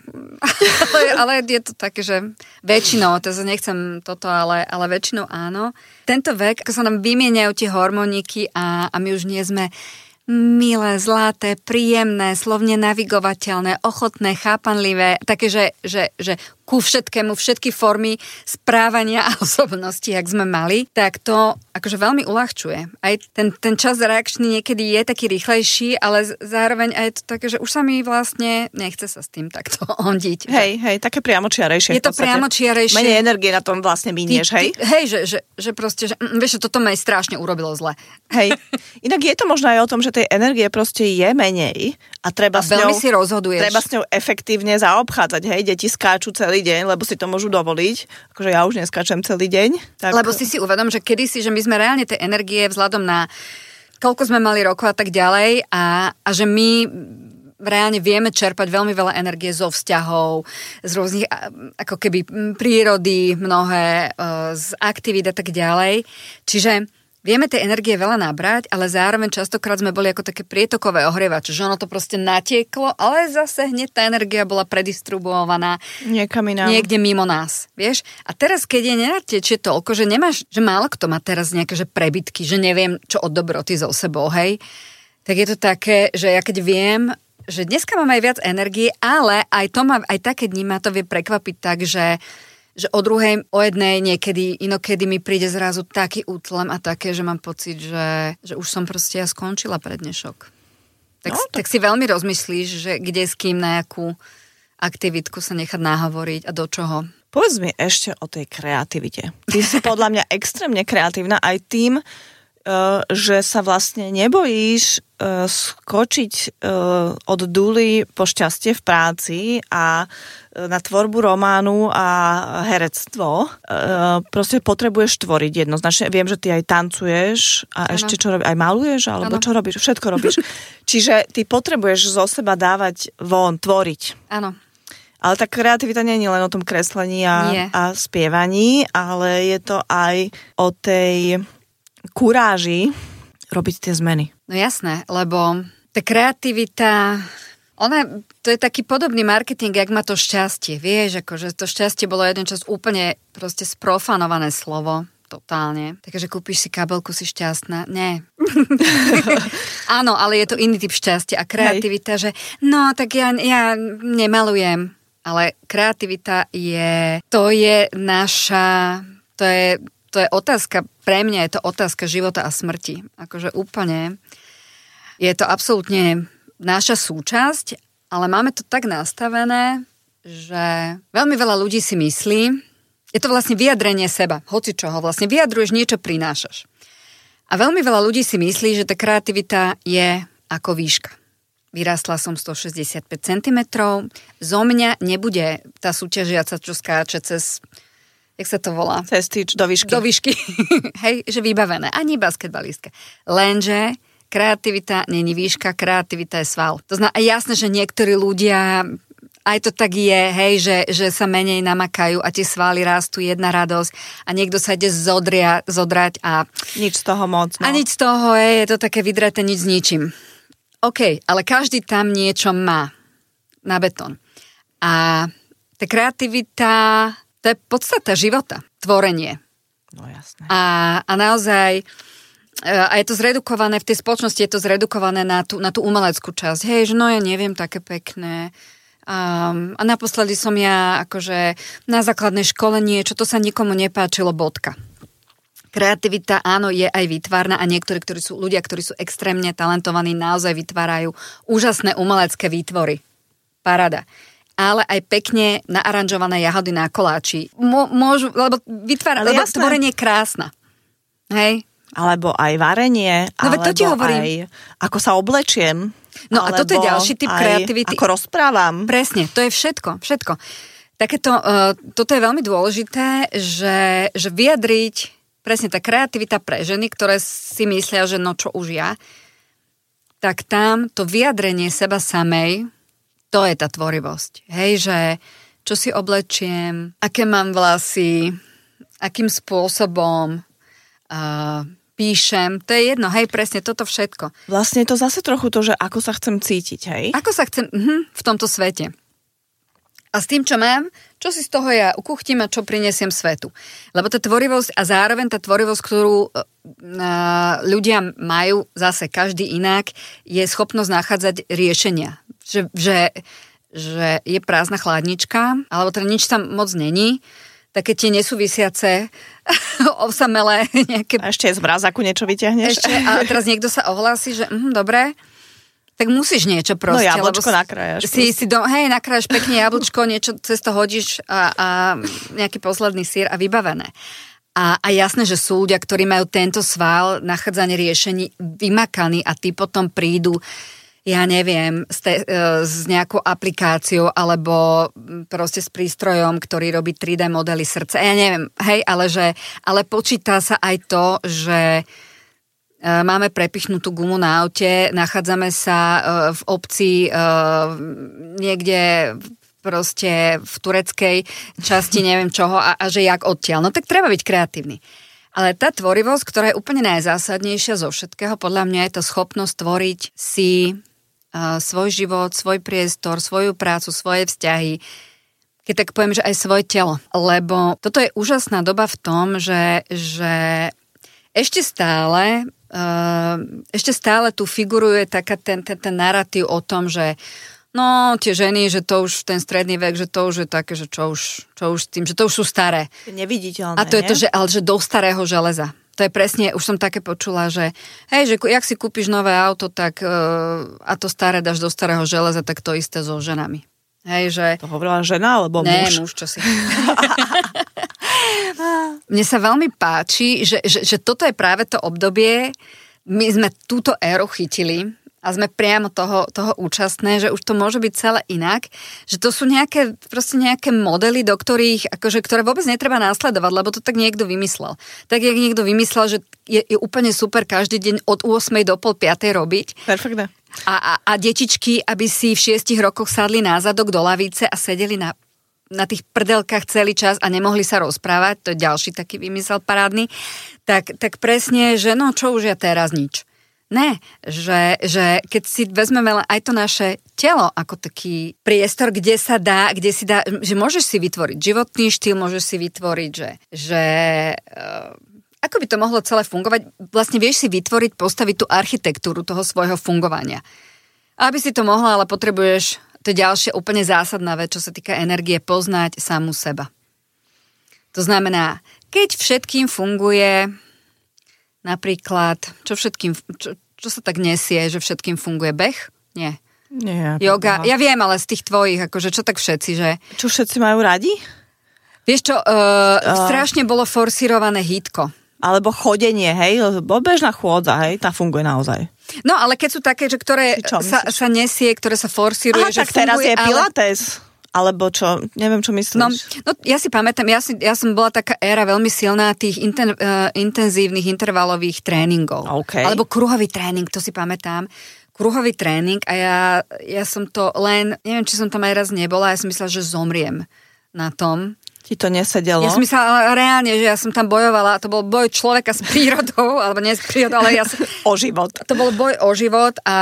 D: ale je to také, že väčšinou, to nechcem toto, ale väčšinou áno. Tento vek, ako sa nám vymieňajú tie hormóniky a my už nie sme milé, zlaté, príjemné, slovne navigovateľné, ochotné, chápanlivé, také, že ku všetkému, všetky formy správania a osobnosti, jak sme mali, tak to akože veľmi uľahčuje. Aj ten čas reakčný niekedy je taký rýchlejší, ale zároveň aj to také, že už sa mi vlastne nechce sa s tým takto hondiť.
E: Hej, také priamočiarejšie.
D: Je to priamočiarejšie.
E: Menej energie na tom vlastne mínieš, hej?
D: Hej, že proste, že vieš, že toto ma strašne urobilo zle.
E: Hej. Inak je to možno aj o tom, že tej energie proste je menej a treba s ňou...
D: veľmi si rozhoduješ.
E: Treba s ňou efektívne zaobchádzať, hej? Deti skáču celý deň, lebo si to môžu dovoliť. Akože ja už neskáčem celý deň. Tak...
D: Lebo si uvedom, že kedysi, že my sme reálne tej energie vzhľadom na koľko sme mali rokov a tak ďalej a že my reálne vieme čerpať veľmi veľa energie zo vzťahov, z rôznych ako keby prírody, mnohé z aktivít a tak ďalej. Čiže vieme tej energie veľa nabrať, ale zároveň častokrát sme boli ako také prietokové ohrievače, že ono to proste natieklo, ale zase hneď tá energia bola predistribuovaná niekde mimo nás, vieš? A teraz, keď je nenatiečie toľko, že nemáš, že málo kto má teraz nejaké že prebytky, že neviem, čo od dobroty so sebou, hej? Tak je to také, že ja keď viem, že dneska mám aj viac energie, ale aj také dní ma to vie prekvapiť tak, že o druhej, o jednej niekedy, inokedy mi príde zrazu taký útlem a také, že mám pocit, že už som proste ja skončila pre dnešok. Tak si veľmi rozmyslíš, že kde s kým, na jakú aktivitku sa nechať nahovoriť a do čoho.
E: Povedz mi ešte o tej kreativite. Ty si podľa mňa extrémne kreatívna aj tým, že sa vlastne nebojíš skočiť od dúly po šťastie v práci a na tvorbu románu a herectvo. Proste potrebuješ tvoriť jednoznačne. Viem, že ty aj tancuješ a ano. Ešte čo robíš? Aj maluješ? Alebo ano. Čo robíš? Všetko robíš. Čiže ty potrebuješ zo seba dávať von, tvoriť.
D: Áno.
E: Ale tá kreativita nie je len o tom kreslení a spievaní, ale je to aj o tej kuráži robiť tie zmeny.
D: No jasné, lebo tá kreativita, to je taký podobný marketing, jak má to šťastie. Vieš, akože to šťastie bolo jeden čas úplne proste sprofanované slovo. Totálne. Takže kúpiš si kabelku, si šťastná. Nie. Áno, ale je to iný typ šťastia. A kreativita, že no, tak ja nemalujem. Ale kreativita to je to je otázka, pre mňa je to otázka života a smrti. Akože úplne je to absolútne naša súčasť, ale máme to tak nastavené, že veľmi veľa ľudí si myslí, je to vlastne vyjadrenie seba, hoci čoho, vlastne vyjadruješ, niečo prinášaš. A veľmi veľa ľudí si myslí, že tá kreativita je ako výška. Vyrástla som 165 cm, zo mňa nebude tá súťažiaca, čo skáče cez, jak sa to volá?
E: Cez tyč do výšky.
D: Do výšky, hej, že vybavené. Ani basketbalistka. Lenže kreativita není výška, kreativita je sval. To znamená, jasné, že niektorí ľudia, aj to tak je, hej, že sa menej namakajú a tie svaly rastú, jedna radosť a niekto sa ide zodrať a...
E: Nič z toho moc. No.
D: A nič z toho, je to také vydraté nič s ničím. OK, ale každý tam niečo má na betón. A tá kreativita, to je podstata života, tvorenie.
E: No jasné.
D: A naozaj, a je to zredukované, v tej spoločnosti je to zredukované na tú umeleckú časť. Hej, že no ja neviem, také pekné. A naposledy som ja akože na základnej škole niečo, to sa nikomu nepáčilo, bodka. Kreativita, áno, je aj výtvarná a niektorí, ľudia, ktorí sú extrémne talentovaní, naozaj vytvárajú úžasné umelecké výtvory. Paráda. Ale aj pekne naaranžované jahody na koláči. Môžu, lebo tvorenie je krásne. Hej?
E: Alebo aj varenie,
D: no,
E: alebo
D: to ti hovorím.
E: aj ako sa oblečiem.
D: No a toto je ďalší typ kreativity.
E: Ako rozprávam.
D: Presne, to je všetko. Takéto, toto je veľmi dôležité, že vyjadriť presne tá kreativita pre ženy, ktoré si myslia, že no čo už ja, tak tam to vyjadrenie seba samej, to je tá tvorivosť. Hej, že čo si oblečiem, aké mám vlasy, akým spôsobom píšem, to je jedno, hej, presne toto všetko.
E: Vlastne to zase trochu to, že ako sa chcem cítiť, hej?
D: Ako sa chcem v tomto svete. A s tým, čo mám, čo si z toho ja ukuchtím a čo prinesiem svetu. Lebo tá tvorivosť a zároveň tá tvorivosť, ktorú ľudia majú zase každý inak, je schopnosť nachádzať riešenia. Že je prázdna chladnička, alebo teda nič tam moc není, také tie nesúvisiace, osamelé nejaké...
E: A ešte z mrazáku niečo vyťahneš.
D: A teraz niekto sa ohlási, že dobre, tak musíš niečo proste.
E: No jablčko nakrájaš.
D: Nakrájaš pekne jablčko, niečo cez to hodíš a nejaký posledný syr a vybavené. A jasné, že sú ľudia, ktorí majú tento sval, nachádzanie riešení vymakaný a tí potom prídu, ja neviem, s nejakou aplikáciou alebo proste s prístrojom, ktorý robí 3D modely srdca. Ja neviem, hej, ale počíta sa aj to, že máme prepichnutú gumu na aute, nachádzame sa v obci niekde proste v tureckej časti neviem čoho a že jak odtiaľ. No tak treba byť kreatívny. Ale tá tvorivosť, ktorá je úplne najzásadnejšia zo všetkého, podľa mňa je to schopnosť tvoriť si svoj život, svoj priestor, svoju prácu, svoje vzťahy. Keď tak poviem, že aj svoje telo. Lebo toto je úžasná doba v tom, že ešte stále tu figuruje taká ten narratív o tom, že no, tie ženy, že to už ten stredný vek, že to už je také, že čo už s tým, že to už sú staré.
E: Neviditeľné,
D: a to je to, že do starého železa. To je presne, už som také počula, že hej, že jak si kúpiš nové auto, tak a to staré dáš do starého železa, tak to isté so ženami. Hej, že...
E: To hovorila žena, alebo muž?
D: Ne, muž, čo si. Mne sa veľmi páči, že toto je práve to obdobie, my sme túto éru chytili a sme priamo toho účastné, že už to môže byť celé inak, že to sú nejaké modely, do ktorých, akože, ktoré vôbec netreba následovať, lebo to tak niekto vymyslel. Tak, jak niekto vymyslel, že je úplne super každý deň od 8 do 4:30 robiť.
E: Perfektne.
D: A detičky, aby si v 6 rokoch sadli na zadok do lavice a sedeli na tých prdelkách celý čas a nemohli sa rozprávať, to je ďalší taký vymysel parádny, tak presne, že no čo už ja teraz nič. Ne, že keď si vezmeme aj to naše telo ako taký priestor, kde si dá, že môžeš si vytvoriť životný štýl, môžeš si vytvoriť, že ako by to mohlo celé fungovať, vlastne vieš si vytvoriť, postaviť tú architektúru toho svojho fungovania. A aby si to mohla, ale potrebuješ, to je ďalšia úplne zásadná vec, čo sa týka energie, poznať samu seba. To znamená, keď všetkým funguje napríklad, čo sa tak nesie, že všetkým funguje beh? Nie.
E: Nie.
D: Yoga. Ja viem, ale z tých tvojich, akože čo tak všetci, že...
E: Čo všetci majú radi?
D: Vieš čo, strašne bolo forsírované hítko.
E: Alebo chodenie, hej? Bežná chôdza, hej? Tá funguje naozaj.
D: No, ale keď sú také, že ktoré sa nesie, ktoré sa forsíruje, že
E: tak teraz
D: funguje,
E: je pilates. Alebo čo, neviem, čo myslíš.
D: No ja si pamätám, ja som bola taká éra veľmi silná tých intenzívnych intervalových tréningov.
E: Okay.
D: Alebo kruhový tréning, to si pamätám. Kruhový tréning a ja som to len, neviem, či som tam aj raz nebola, ja som myslela, že zomriem na tom.
E: Ti to nesedelo?
D: Ja som myslela reálne, že ja som tam bojovala, to bol boj človeka s prírodou, alebo nie s prírodou, ale
E: o život.
D: To bol boj o život a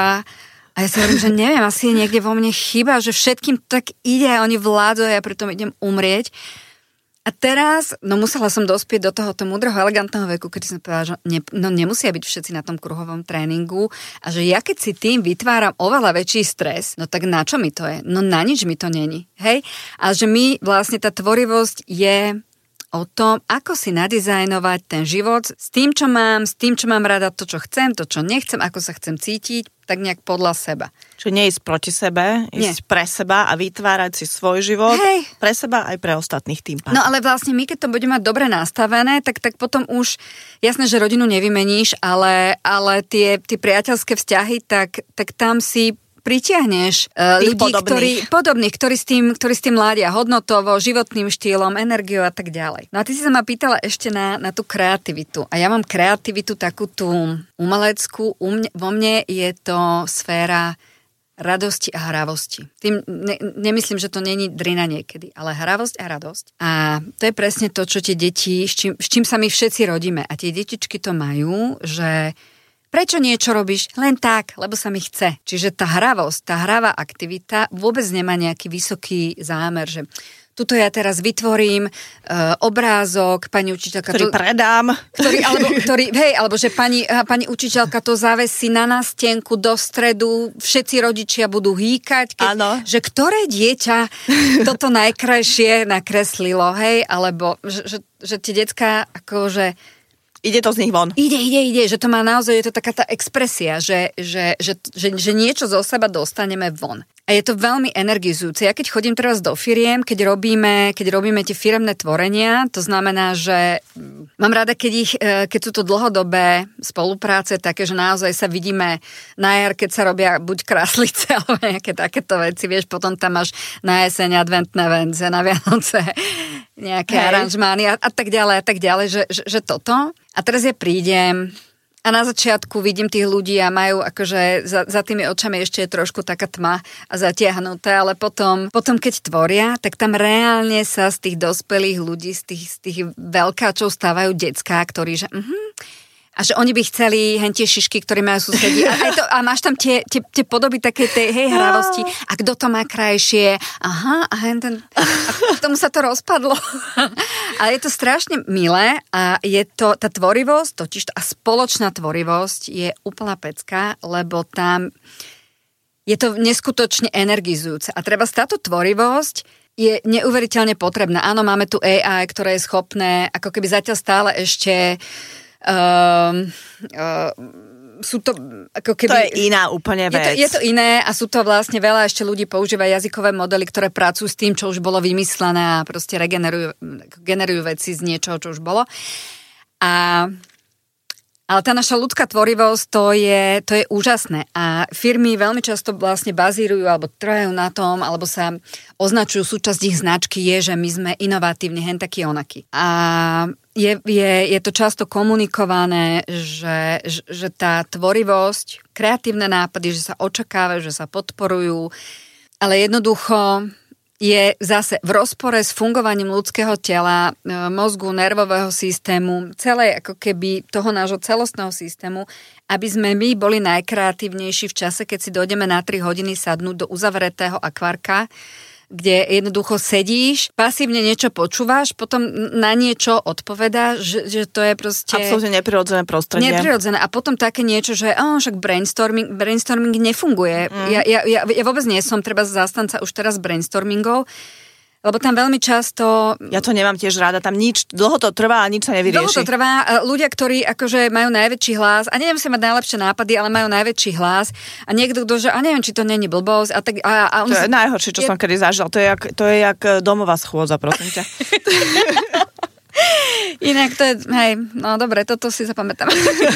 D: ja si hovorím, že neviem, asi je niekde vo mne chyba, že všetkým tak ide a oni vládzu a ja pritom idem umrieť. A teraz, musela som dospieť do tohoto múdreho, elegantného veku, kedy som povedala, že nemusia byť všetci na tom kruhovom tréningu a že ja keď si tým vytváram oveľa väčší stres, no tak na čo mi to je? No na nič mi to není, hej? A že my vlastne tá tvorivosť je o tom, ako si nadizajnovať ten život s tým, čo mám rada, to, čo chcem, to, čo nechcem, ako sa chcem cítiť, tak nejak podľa seba.
E: Čiže neísť proti sebe, ísť pre seba a vytvárať si svoj život pre seba aj pre ostatných tým pádom.
D: No ale vlastne my, keď to budeme mať dobre nastavené, tak potom už, jasné, že rodinu nevymeníš, ale tie priateľské vzťahy, tak tam si pritiahneš ľudí, ktorí s tým ládia hodnotovo, životným štýlom, energiou a tak ďalej. No a ty si sa ma pýtala ešte na tú kreativitu. A ja mám kreativitu takú tú umeleckú. Vo mne je to sféra radosti a hravosti. Tým nemyslím, že to není drina niekedy, ale hravosť a radosť. A to je presne to, čo tie deti, s čím sa my všetci rodíme. A tie detičky to majú, že prečo niečo robíš? Len tak, lebo sa mi chce. Čiže tá hravosť, tá hravá aktivita vôbec nemá nejaký vysoký zámer, že tuto ja teraz vytvorím obrázok, pani učiteľka...
E: Ktorý predám.
D: Alebo že pani učiteľka to zavesí na nástenku do stredu, všetci rodičia budú hýkať, že ktoré dieťa toto najkrajšie nakreslilo, hej? Alebo že tie decká akože...
E: Ide to z nich von.
D: Ide, že to má naozaj, je to taká tá expresia, že niečo zo seba dostaneme von. A je to veľmi energizujúce. Ja keď chodím teraz do firiem, keď robíme tie firemné tvorenia, to znamená, že mám rada, keď sú to dlhodobé spolupráce, také, že naozaj sa vidíme na jar, keď sa robia buď kráslice, alebo nejaké takéto veci, vieš, potom tam máš na jeseň adventné vence, na Vianoce nejaké aranžmány a tak ďalej, že toto. A teraz ja prídem a na začiatku vidím tých ľudí a majú akože za tými očami ešte je trošku taká tma a zatiahnuté, ale potom keď tvoria, tak tam reálne sa z tých dospelých ľudí, z tých veľkáčov stávajú decká, ktorí že... A že oni by chceli tie šišky, ktoré majú susedi. A máš tam tie podoby také tej hravosti. A kto to má krajšie? Aha, a k tomu sa to rozpadlo. Ale je to strašne milé a je to, tá tvorivosť, totiž a spoločná tvorivosť je úplná pecka, lebo tam je to neskutočne energizujúce. A treba táto tvorivosť je neuveriteľne potrebná. Áno, máme tu AI, ktoré je schopné, ako keby zatiaľ stále ešte sú to ako keby...
E: To je iná úplne vec.
D: Je to iné a sú to vlastne veľa ešte ľudí používa jazykové modely, ktoré pracujú s tým, čo už bolo vymyslené a proste generujú veci z niečoho, čo už bolo. Ale tá naša ľudská tvorivosť, to je úžasné. A firmy veľmi často vlastne bazírujú alebo trvajú na tom, alebo sa označujú, súčasť ich značky je, že my sme inovatívni, hen taký onaký. A je to často komunikované, že tá tvorivosť, kreatívne nápady, že sa očakávajú, že sa podporujú, ale jednoducho je zase v rozpore s fungovaním ľudského tela, mozgu, nervového systému, celej ako keby toho nášho celostného systému, aby sme my boli najkreatívnejší v čase, keď si dojdeme na 3 hodiny sadnúť do uzavretého akvárka, kde jednoducho sedíš, pasívne niečo počúvaš, potom na niečo odpovedáš, že to je proste...
E: Absolútne neprirodzené prostredie.
D: Neprirodzené. A potom také niečo, že však brainstorming nefunguje. Ja vôbec nie som treba zastanca už teraz brainstormingov, Lebo tam veľmi často...
E: Ja to nemám tiež rada, tam dlho to trvá a nič sa nevyrieši.
D: Dlho to trvá. Ľudia, ktorí akože majú najväčší hlas, a nemusí mať najlepšie nápady, ale majú najväčší hlas a niekto, kto, že a neviem, či to není blbosť. A
E: to je najhoršie, čo som kedy zažil. To je jak domová schôdza, prosím ťa.
D: Inak to je, hej, no dobre, toto si zapamätám.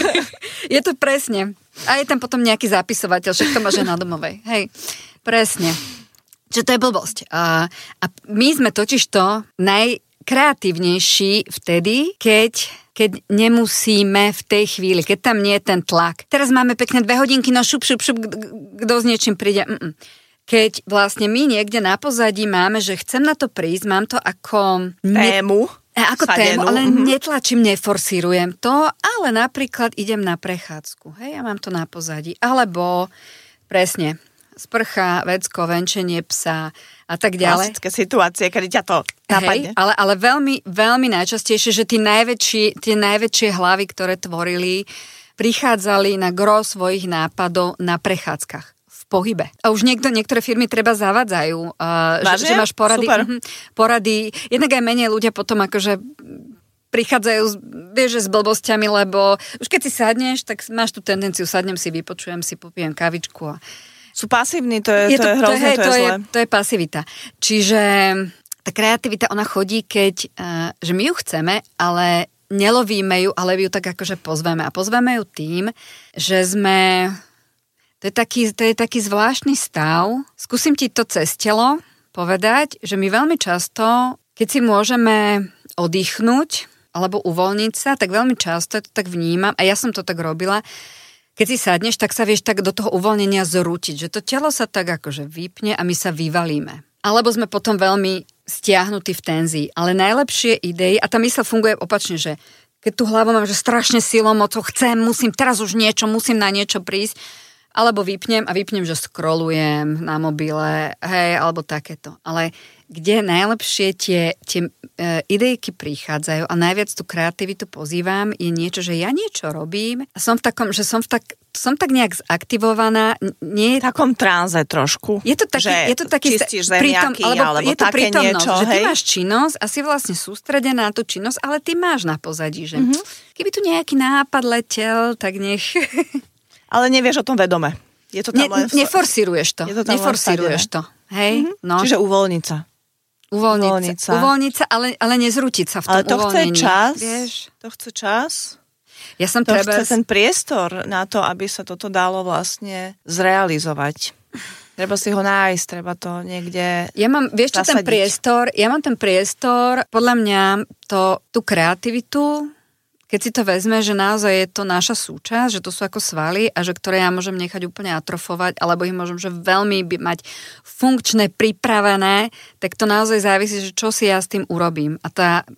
D: Je to presne. A je tam potom nejaký zapisovateľ, však to má žena domovej. Hej, presne. Že to je blbosť. A my sme totižto najkreatívnejší vtedy, keď nemusíme v tej chvíli, keď tam nie je ten tlak. Teraz máme pekné 2 hodinky, no šup, kto s niečím príde. Keď vlastne my niekde na pozadí máme, že chcem na to prísť, mám to ako...
E: Tému.
D: Tému, ale netlačím, neforsírujem to, ale napríklad idem na prechádzku. Hej, ja mám to na pozadí. Alebo presne... sprcha, vecko, venčenie psa a tak ďalej.
E: Klasické situácie, kedy ťa to napadne.
D: Hej, ale veľmi, veľmi najčastejšie, že tie najväčšie hlavy, ktoré tvorili, prichádzali na gro svojich nápadov na prechádzkach, v pohybe. A už niektoré firmy treba zavadzajú, že máš porady. Jednak aj menej ľudia potom akože prichádzajú, vieš, že s blbosťami, lebo už keď si sadneš, tak máš tú tendenciu, sadnem si, vypočujem si, popijem kavičku a
E: sú pasívni, to je hrozné, to je zlé.
D: To je pasivita. Čiže tá kreativita, ona chodí, že my ju chceme, ale nelovíme ju, ale ju tak akože pozveme. A pozveme ju tým, že sme... To je taký zvláštny stav. Skúsim ti to cez telo povedať, že my veľmi často, keď si môžeme oddychnúť alebo uvoľniť sa, tak veľmi často to tak vnímam, a ja som to tak robila. Keď si sadneš, tak sa vieš tak do toho uvoľnenia zrútiť, že to telo sa tak akože vypne a my sa vyvalíme. Alebo sme potom veľmi stiahnutí v tenzii. Ale najlepšie idei, a tá myseľ funguje opačne, že keď tú hlavu mám, že strašne silou, mocou chcem, musím teraz už niečo, musím na niečo prísť, alebo vypnem, že scrollujem na mobile, hej, alebo takéto. Ale kde najlepšie tie idejky prichádzajú a najviac tú kreativitu pozývam, je niečo, že ja niečo robím a som v takom, že som tak nejak zaktivovaná. V
E: takom tranze trošku.
D: Je to taký
E: čistíš zemiaky, alebo je to také niečo,
D: že ty
E: hej?
D: máš činnosť a si vlastne sústredená na tú činnosť, ale ty máš na pozadí, že keby tu nejaký nápad letel, tak nech...
E: Ale nevieš o tom vedome. Je to tam
D: neforsíruješ to. Neforsíruješ to. Hej? No.
E: Čiže uvoľniť sa.
D: Uvoľniť sa, ale nezrútiť sa v tom
E: uvoľnení. Ale to
D: uvoľnení.
E: Chce čas.
D: Vieš?
E: To chce čas.
D: To
E: chce ten priestor na to, aby sa toto dalo vlastne zrealizovať. Treba si ho nájsť, treba to niekde
D: Vieš čo, ten priestor? Ja mám ten priestor, podľa mňa tú kreativitu, keď si to vezme, že naozaj je to naša súčasť, že to sú ako svaly a že ktoré ja môžem nechať úplne atrofovať, alebo ich môžem že veľmi mať funkčné, pripravené, tak to naozaj závisí, že čo si ja s tým urobím. A tá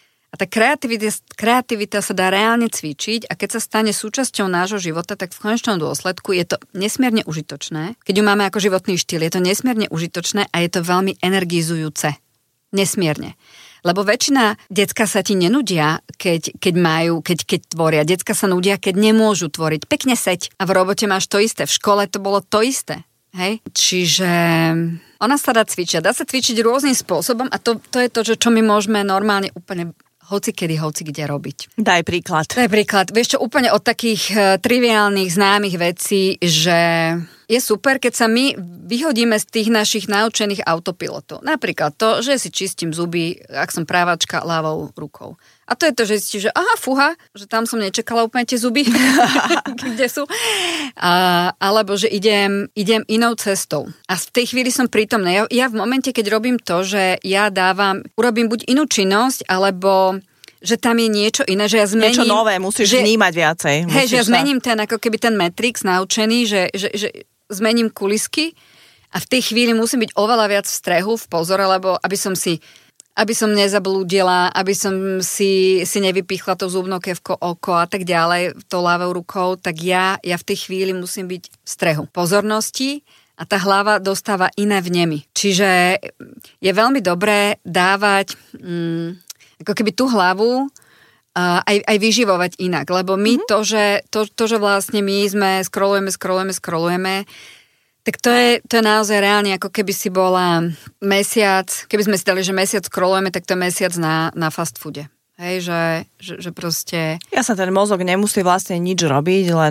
D: kreativita sa dá reálne cvičiť a keď sa stane súčasťou nášho života, tak v konečnom dôsledku je to nesmierne užitočné. Keď ju máme ako životný štýl, je to nesmierne užitočné a je to veľmi energizujúce. Nesmierne. Lebo väčšina decka sa ti nenudia, keď tvoria. Decka sa nudia, keď nemôžu tvoriť. Pekne seď. A v robote máš to isté. V škole to bolo to isté. Hej? Čiže ona sa dá cvičiť. Dá sa cvičiť rôznym spôsobom a to je to, čo my môžeme normálne úplne hocikedy, hocikde robiť.
E: Daj príklad.
D: Vieš čo, úplne od takých triviálnych, známych vecí, že je super, keď sa my vyhodíme z tých našich naučených autopilotov. Napríklad to, že si čistím zuby, ak som právačka, ľavou rukou. A to je to, že zistíš, že fúha, že tam som nečakala úplne tie zuby, kde sú. Alebo, že idem inou cestou. A v tej chvíli som prítomná. Ja v momente, keď robím to, že urobím buď inú činnosť, alebo že tam je niečo iné, že ja zmením...
E: Niečo nové, musíš vnímať viacej.
D: Hej, že ja zmením ako keby ten Matrix naučený, že zmením kulisky a v tej chvíli musím byť oveľa viac v strehu, v pozore, lebo aby som nezablúdila, aby som si nevypichla to zubnou kevko oko a tak ďalej, tou ľavou rukou, tak ja v tej chvíli musím byť v strehu pozornosti a tá hlava dostáva iné vnemy. Čiže je veľmi dobré dávať ako keby tú hlavu aj vyživovať inak, lebo my to, že vlastne my sme scrollujeme, Tak to je naozaj reálne, ako keby si bola mesiac, keby sme si dali, že mesiac scrollujeme, tak to je mesiac na fast foode. Hej, že proste...
E: Ja sa ten mozog nemusí vlastne nič robiť, len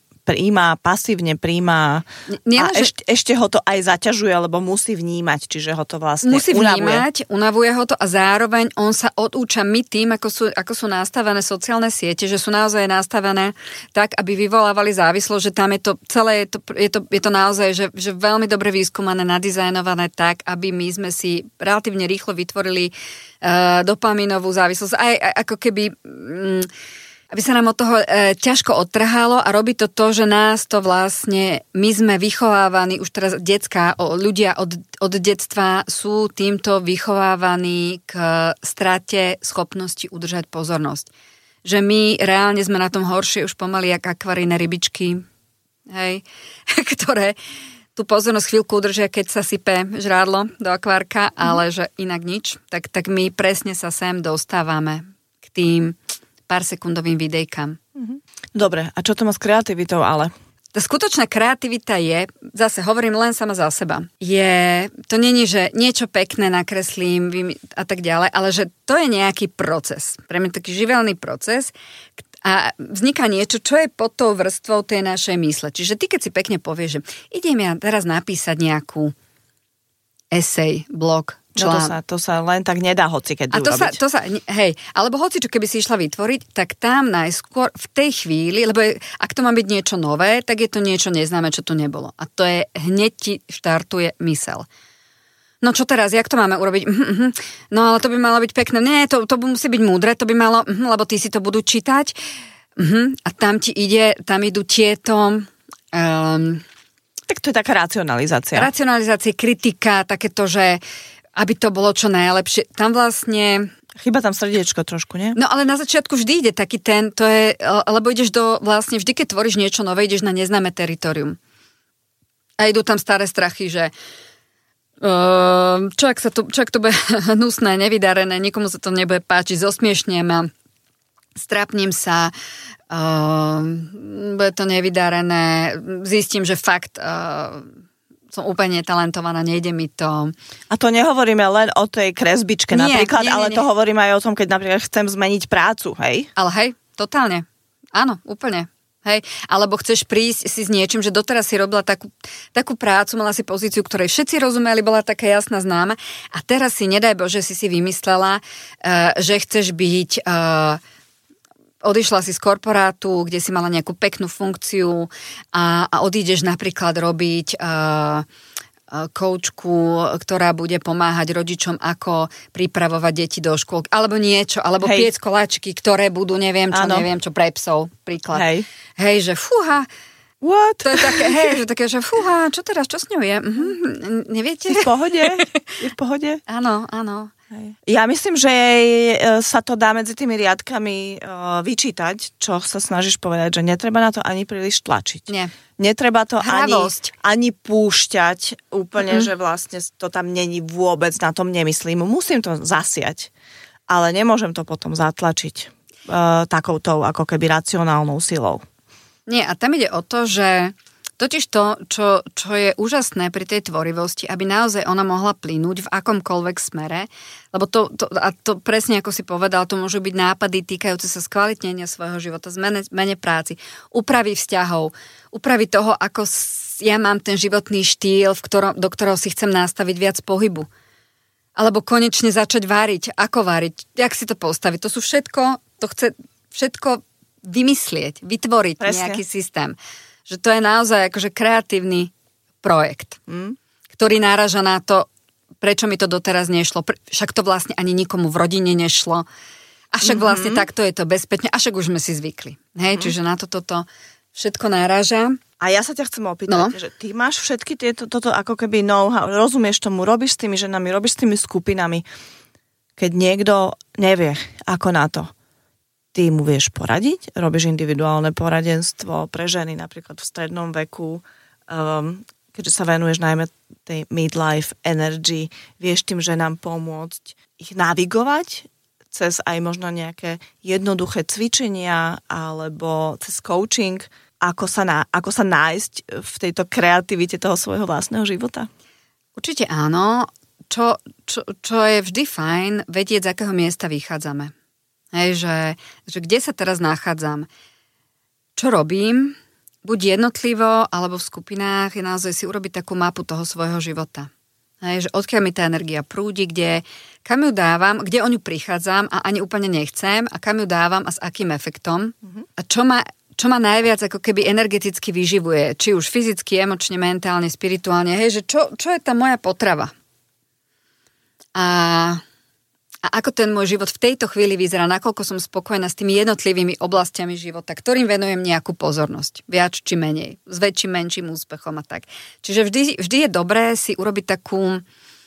E: pasívne príjma a ešte ho to aj zaťažuje, lebo musí vnímať, čiže ho to vlastne
D: unavuje ho to a zároveň on sa odúča tým, ako sú nastavené sociálne siete, že sú naozaj nastavené tak, aby vyvolávali závislosť, že tam je to celé, je to naozaj, že veľmi dobre výskumané, nadizajnované tak, aby my sme si relatívne rýchlo vytvorili dopaminovú závislosť. Aj ako keby... aby sa nám od toho ťažko odtrhalo a robí to, že nás to vlastne, my sme vychovávaní, už teraz ľudia od detstva sú týmto vychovávaní k strate schopnosti udržať pozornosť. Že my reálne sme na tom horšie už pomaly jak akvarijné rybičky, hej, ktoré tú pozornosť chvíľku udržia, keď sa sype žrádlo do akvárka, ale že inak nič, tak my presne sa sem dostávame k tým pár sekundovým videjkám.
E: Dobre, a čo to má s kreativitou ale?
D: Tá skutočná kreativita je, zase hovorím len sama za seba, to není, že niečo pekné nakreslím a tak ďalej, ale že to je nejaký proces. Pre mňa taký živelný proces a vzniká niečo, čo je pod tou vrstvou tej našej mysle. Čiže ty, keď si pekne povieš, že idem ja teraz napísať nejakú esej, blog,
E: No to sa len tak nedá hocikedy urobiť.
D: Hej, alebo hocičo, keby si išla vytvoriť, tak tam najskôr v tej chvíli, lebo ak to má byť niečo nové, tak je to niečo neznáme, čo tu nebolo. A to je, hneď ti štartuje mysel. No čo teraz, jak to máme urobiť? No ale to by malo byť pekné. Nie, to musí byť múdre, to by malo, lebo tí si to budú čítať. A tam idú tieto...
E: Tak to je taká racionalizácia.
D: Racionalizácia, kritika, takéto, že aby to bolo čo najlepšie. Tam vlastne...
E: Chyba tam srdiečko trošku, nie?
D: No ale na začiatku vždy ide taký lebo ideš vlastne vždy, keď tvoríš niečo nové, ideš na neznáme teritorium. A idú tam staré strachy, že čo ak to bude hnusné, nevydarené, nikomu sa to nebude páčiť, zosmiešnem a strápnem sa, bude to nevydarené, zistím, že fakt... som úplne talentovaná, nejde mi to.
E: A to nehovoríme len o tej kresbičke napríklad, ale to hovoríme aj o tom, keď napríklad chcem zmeniť prácu, hej?
D: Ale hej, totálne. Áno, úplne. Hej. Alebo chceš prísť si s niečím, že doteraz si robila takú prácu, mala si pozíciu, ktorej všetci rozumeli, bola taká jasná známa a teraz si, nedaj Bože, si vymyslela, že chceš byť... odišla si z korporátu, kde si mala nejakú peknú funkciu a odídeš napríklad robiť koučku, ktorá bude pomáhať rodičom, ako pripravovať deti do škôl, alebo niečo, alebo piec koláčiky, ktoré budú, neviem čo pre psov, príklad. Hej, že fúha,
E: what?
D: To je také, že fúha, čo teraz, čo s ňou je? Neviete?
E: Je v pohode? Je v pohode?
D: Áno.
E: Ja myslím, že sa to dá medzi tými riadkami vyčítať, čo sa snažíš povedať, že netreba na to ani príliš tlačiť.
D: Nie.
E: Netreba to ani púšťať úplne, že vlastne to tam není vôbec, na tom nemyslím. Musím to zasiať, ale nemôžem to potom zatlačiť takoutou ako keby racionálnou silou.
D: Nie, a tam ide o to, že totiž to, čo je úžasné pri tej tvorivosti, aby naozaj ona mohla plynúť v akomkoľvek smere, lebo to presne ako si povedal, to môžu byť nápady týkajúce sa skvalitnenia svojho života, zmene práci, úpravy vzťahov, úpravy toho, ako ja mám ten životný štýl, do ktorého si chcem nastaviť viac pohybu. Alebo konečne začať variť, ako variť, jak si to postaviť. To sú to chce všetko vymyslieť, vytvoriť nejaký systém. Že to je naozaj akože kreatívny projekt, ktorý náraža na to, prečo mi to doteraz nešlo. Však to vlastne ani nikomu v rodine nešlo. A však vlastne takto je to bezpečne. A však už sme si zvykli. Hej, čiže na toto všetko náraža.
E: A ja sa ťa chcem opýtať, že ty máš všetky toto ako keby know-how, rozumieš tomu, robíš s tými ženami, robíš s tými skupinami. Keď niekto nevie, ako na to, ty mu vieš poradiť, robíš individuálne poradenstvo pre ženy napríklad v strednom veku, keďže sa venuješ najmä tej midlife energy, vieš tým ženám pomôcť ich navigovať cez aj možno nejaké jednoduché cvičenia alebo cez coaching ako sa nájsť v tejto kreativite toho svojho vlastného života?
D: Určite áno. Čo je vždy fajn, vedieť, z akého miesta vychádzame. Hej, že kde sa teraz nachádzam. Čo robím, buď jednotlivo, alebo v skupinách, je naozaj si urobiť takú mapu toho svojho života. Hej, že odkiaľ mi tá energia prúdi, kam ju dávam, kde o ňu prichádzam a ani úplne nechcem a kam ju dávam a s akým efektom. A čo ma najviac ako keby energeticky vyživuje, či už fyzicky, emočne, mentálne, spirituálne, hej, že čo je tá moja potrava. A ako ten môj život v tejto chvíli vyzerá, nakoľko som spokojná s tými jednotlivými oblastiami života, ktorým venujem nejakú pozornosť, viac či menej, s väčším, menším úspechom a tak. Čiže vždy je dobré si urobiť takú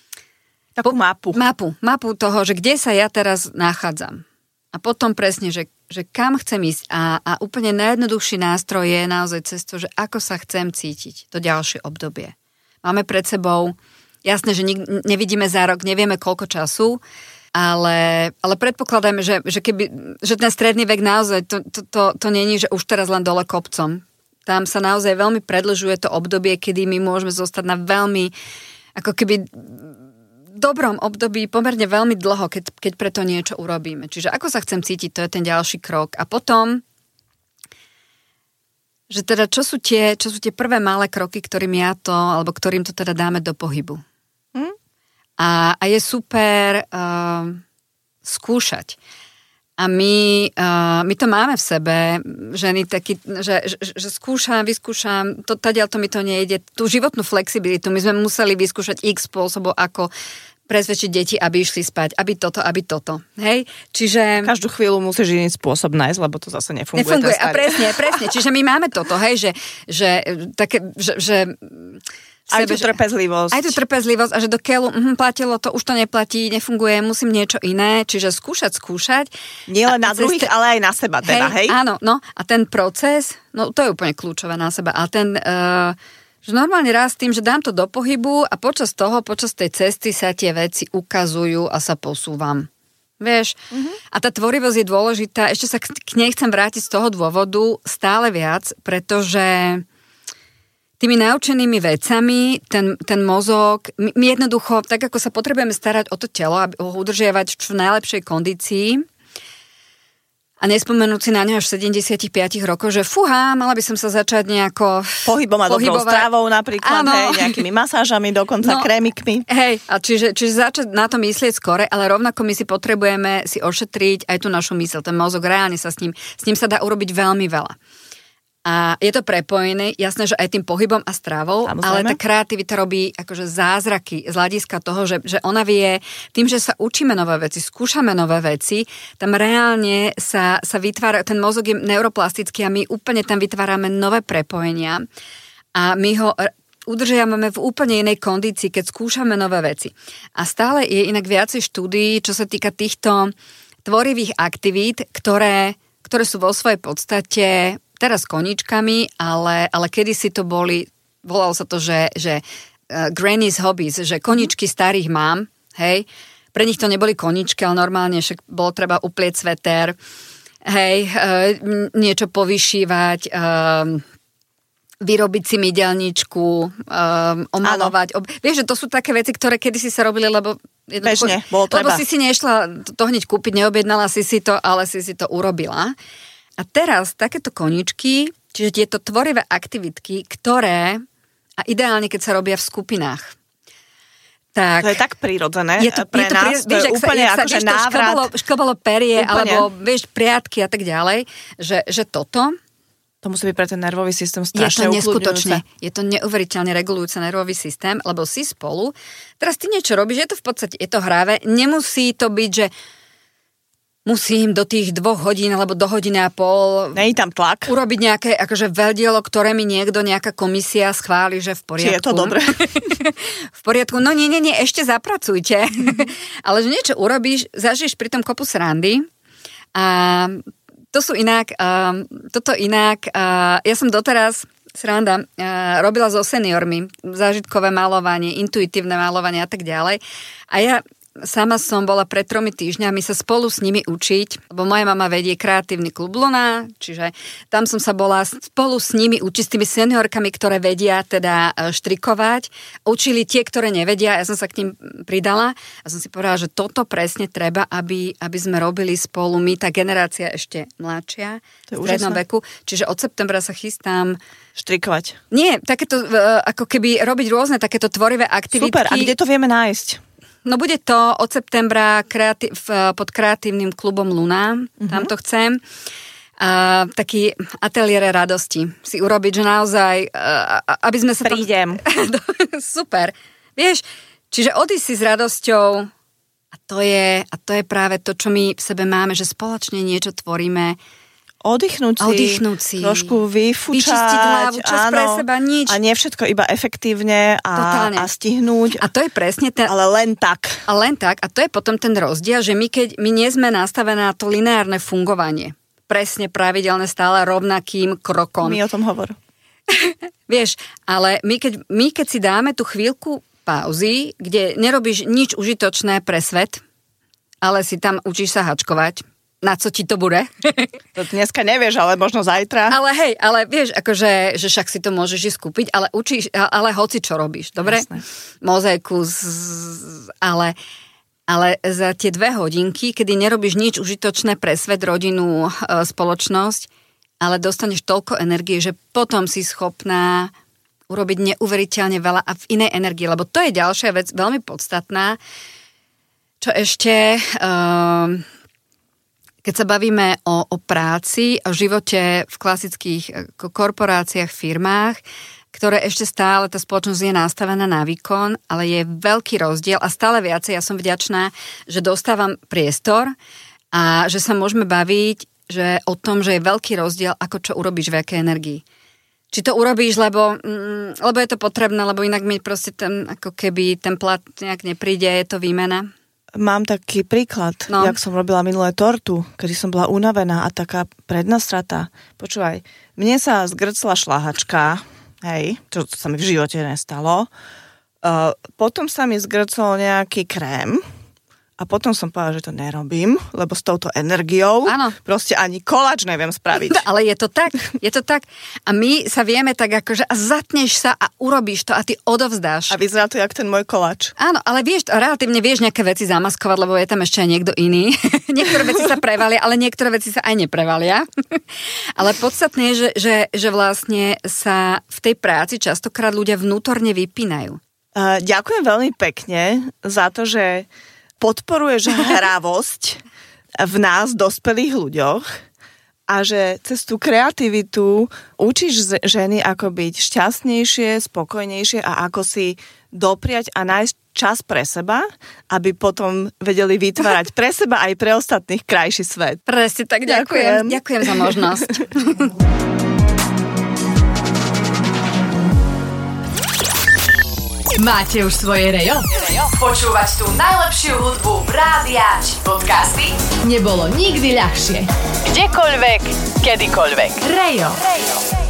D: mapu toho, že kde sa ja teraz nachádzam. A potom presne, že kam chcem ísť. A úplne najjednoduchší nástroj je naozaj cez to, že ako sa chcem cítiť to ďalšie obdobie. Máme pred sebou, jasné, že nevidíme za rok, nevieme koľko času, ale predpokladáme, že ten stredný vek naozaj, to není, že už teraz len dole kopcom. Tam sa naozaj veľmi predĺžuje to obdobie, kedy my môžeme zostať na veľmi, ako keby dobrom období, pomerne veľmi dlho, keď preto niečo urobíme. Čiže ako sa chcem cítiť, to je ten ďalší krok. A potom, že teda čo sú tie prvé malé kroky, ktorým to teda dáme do pohybu. A je super skúšať. A my to máme v sebe, ženy taký, že skúšam, vyskúšam, tadiaľ to mi to nejde. Tú životnú flexibilitu, my sme museli vyskúšať x spôsobov, ako presvedčiť deti, aby išli spať, aby toto. Hej? Čiže
E: každú chvíľu musíš iný spôsob nájsť, lebo to zase nefunguje.
D: A presne. Čiže my máme toto, hej, že
E: aj tú trpezlivosť.
D: Aj tú trpezlivosť a že do keľu platilo to, už to neplatí, nefunguje, musím niečo iné. Čiže skúšať.
E: Nie len na druhých, ale aj na seba teda, hej?
D: Áno, no a ten proces, no to je úplne kľúčové na seba. A ten, že normálne raz tým, že dám to do pohybu a počas tej cesty sa tie veci ukazujú a sa posúvam. Vieš? A tá tvorivosť je dôležitá. Ešte sa k nej chcem vrátiť z toho dôvodu stále viac, pretože tými naučenými vecami ten mozog, my jednoducho, tak ako sa potrebujeme starať o to telo, aby ho udržiavať v najlepšej kondícii a nespomenúť si na ňo až 75 rokov, že fúha, mala by som sa začať nejako
E: pohybom a dobrou stravou napríklad, hej, nejakými masážami, dokonca krémikmi.
D: Hej, a čiže začať na to myslieť skore, ale rovnako my si potrebujeme si ošetriť aj tú našu myseľ, ten mozog reálne sa s ním sa dá urobiť veľmi veľa. A je to prepojené, jasné, že aj tým pohybom a stravou, ale tá kreativita robí akože zázraky z hľadiska toho, že ona vie, tým, že sa učíme nové veci, skúšame nové veci, tam reálne sa vytvára, ten mozog je neuroplastický a my úplne tam vytvárame nové prepojenia a my ho udržiavame v úplne inej kondícii, keď skúšame nové veci. A stále je inak viacej štúdií, čo sa týka týchto tvorivých aktivít, ktoré sú vo svojej podstate teraz koníčkami, ale kedysi to volalo sa to, že granny's hobbies, že koníčky starých mám, hej. Pre nich to neboli koníčky, ale normálne však bolo treba uplieť sveter, hej, niečo povyšívať, vyrobiť si mydelničku, omalovať. Vieš, že to sú také veci, ktoré kedysi sa robili, lebo
E: bežne, bolo treba.
D: Lebo si nešla to hneď kúpiť, neobjednala si to, ale si to urobila. A teraz takéto koníčky, čiže tieto tvorivé aktivitky, ktoré, a ideálne, keď sa robia v skupinách. Tak,
E: to je tak prirodzené pre nás, to je úplne akože návrat.
D: Šklbalo perie, úplne. Alebo vieš, priatky a tak ďalej, že toto.
E: To musí byť pre ten nervový systém strašne
D: ukľudňujúce. Je to neuveriteľne regulujúce nervový systém, lebo si spolu. Teraz ty niečo robíš, je to v podstate, je to hravé, nemusí to byť, že musím do tých 2 hodín alebo do hodiny a pol
E: tam tlak.
D: Urobiť nejaké akože veľdielo, ktoré mi nejaká komisia schváli, že v poriadku.
E: Či je to dobré?
D: V poriadku, no nie, ešte zapracujte. Ale že niečo urobíš, zažiješ pri tom kopu srandy a toto inak, ja som doteraz sranda, robila so seniormi zážitkové malovanie, intuitívne malovanie a tak ďalej. A sama som bola pred 3 týždňami sa spolu s nimi učiť, lebo moja mama vedie kreatívny klub Luna, čiže tam som sa bola spolu s nimi učiť, s tými seniorkami, ktoré vedia teda štrikovať. Učili tie, ktoré nevedia, ja som sa k ním pridala a som si povedala, že toto presne treba, aby sme robili spolu my, tá generácia ešte mladšia, v strednom veku. Čiže od septembra sa chystám
E: štrikovať.
D: Nie, takéto, ako keby robiť rôzne takéto tvorivé aktivity.
E: Super, a kde to vieme nájsť?
D: No bude to od septembra pod kreatívnym klubom Luna, tam to chcem. Taký ateliér radosti si urobiť, že naozaj, aby sme sa
E: Prídem.
D: Super. Vieš, čiže odísť si s radosťou a to je práve to, čo my v sebe máme, že spoločne niečo tvoríme.
E: Oddychnúť si, trošku vyfučať,
D: vyčistiť hlavu, čas pre seba, nič.
E: A nie všetko iba efektívne a stihnúť.
D: A to je presne ten...
E: Ale len tak.
D: A len tak. A to je potom ten rozdiel, že my nie sme nastavené na to lineárne fungovanie. Presne pravidelné, stále rovnakým krokom.
E: My o tom hovor.
D: Vieš, ale my keď si dáme tú chvíľku pauzy, kde nerobíš nič užitočné pre svet, ale si tam učíš sa hačkovať, na co ti to bude?
E: To dneska nevieš, ale možno zajtra.
D: Ale hej, ale vieš, akože, že však si to môžeš ísť kúpiť, ale učíš, ale hoci čo robíš, dobre?
E: Jasné.
D: Mozaiku, ale za tie 2 hodinky, kedy nerobíš nič užitočné pre svet, rodinu, spoločnosť, ale dostaneš toľko energie, že potom si schopná urobiť neuveriteľne veľa a v inej energii, lebo to je ďalšia vec, veľmi podstatná, čo ešte... Keď sa bavíme o práci, o živote v klasických korporáciách, firmách, ktoré ešte stále, tá spoločnosť je nastavená na výkon, ale je veľký rozdiel a stále viacej, ja som vďačná, že dostávam priestor a že sa môžeme baviť o tom, že je veľký rozdiel, ako čo urobíš v akej energii. Či to urobíš, lebo je to potrebné, lebo inak mi proste ako keby ten plat nejak nepríde, je to výmena.
E: Mám taký príklad, jak som robila minulé tortu, kedy som bola unavená a taká prednastratá. Počúvaj, mne sa zgrcla šľahačka, hej, čo sa mi v živote nestalo. Potom sa mi zgrcol nejaký krém a potom som povedala, že to nerobím, lebo s touto energiou proste ani koláč neviem spraviť.
D: Ale je to tak. A my sa vieme tak akože a zatneš sa a urobíš to a ty odovzdáš.
E: A vyzerá to jak ten môj koláč.
D: Áno, ale relatívne vieš nejaké veci zamaskovať, lebo je tam ešte aj niekto iný. Niektoré veci sa prevalia, ale niektoré veci sa aj neprevalia. Ale podstatné je, že vlastne sa v tej práci častokrát ľudia vnútorne vypínajú.
E: Ďakujem veľmi pekne za to, že podporuješ hravosť v nás, dospelých ľuďoch a že cez tú kreativitu učíš ženy, ako byť šťastnejšie, spokojnejšie a ako si dopriať a nájsť čas pre seba, aby potom vedeli vytvárať pre seba aj pre ostatných krajší svet.
D: Presne tak, ďakujem. Ďakujem za možnosť.
C: Máte už svoje rejo? Počúvať tú najlepšiu hudbu rádia či podcasty nebolo nikdy ľahšie. Kdekoľvek, kedykoľvek. Rejo.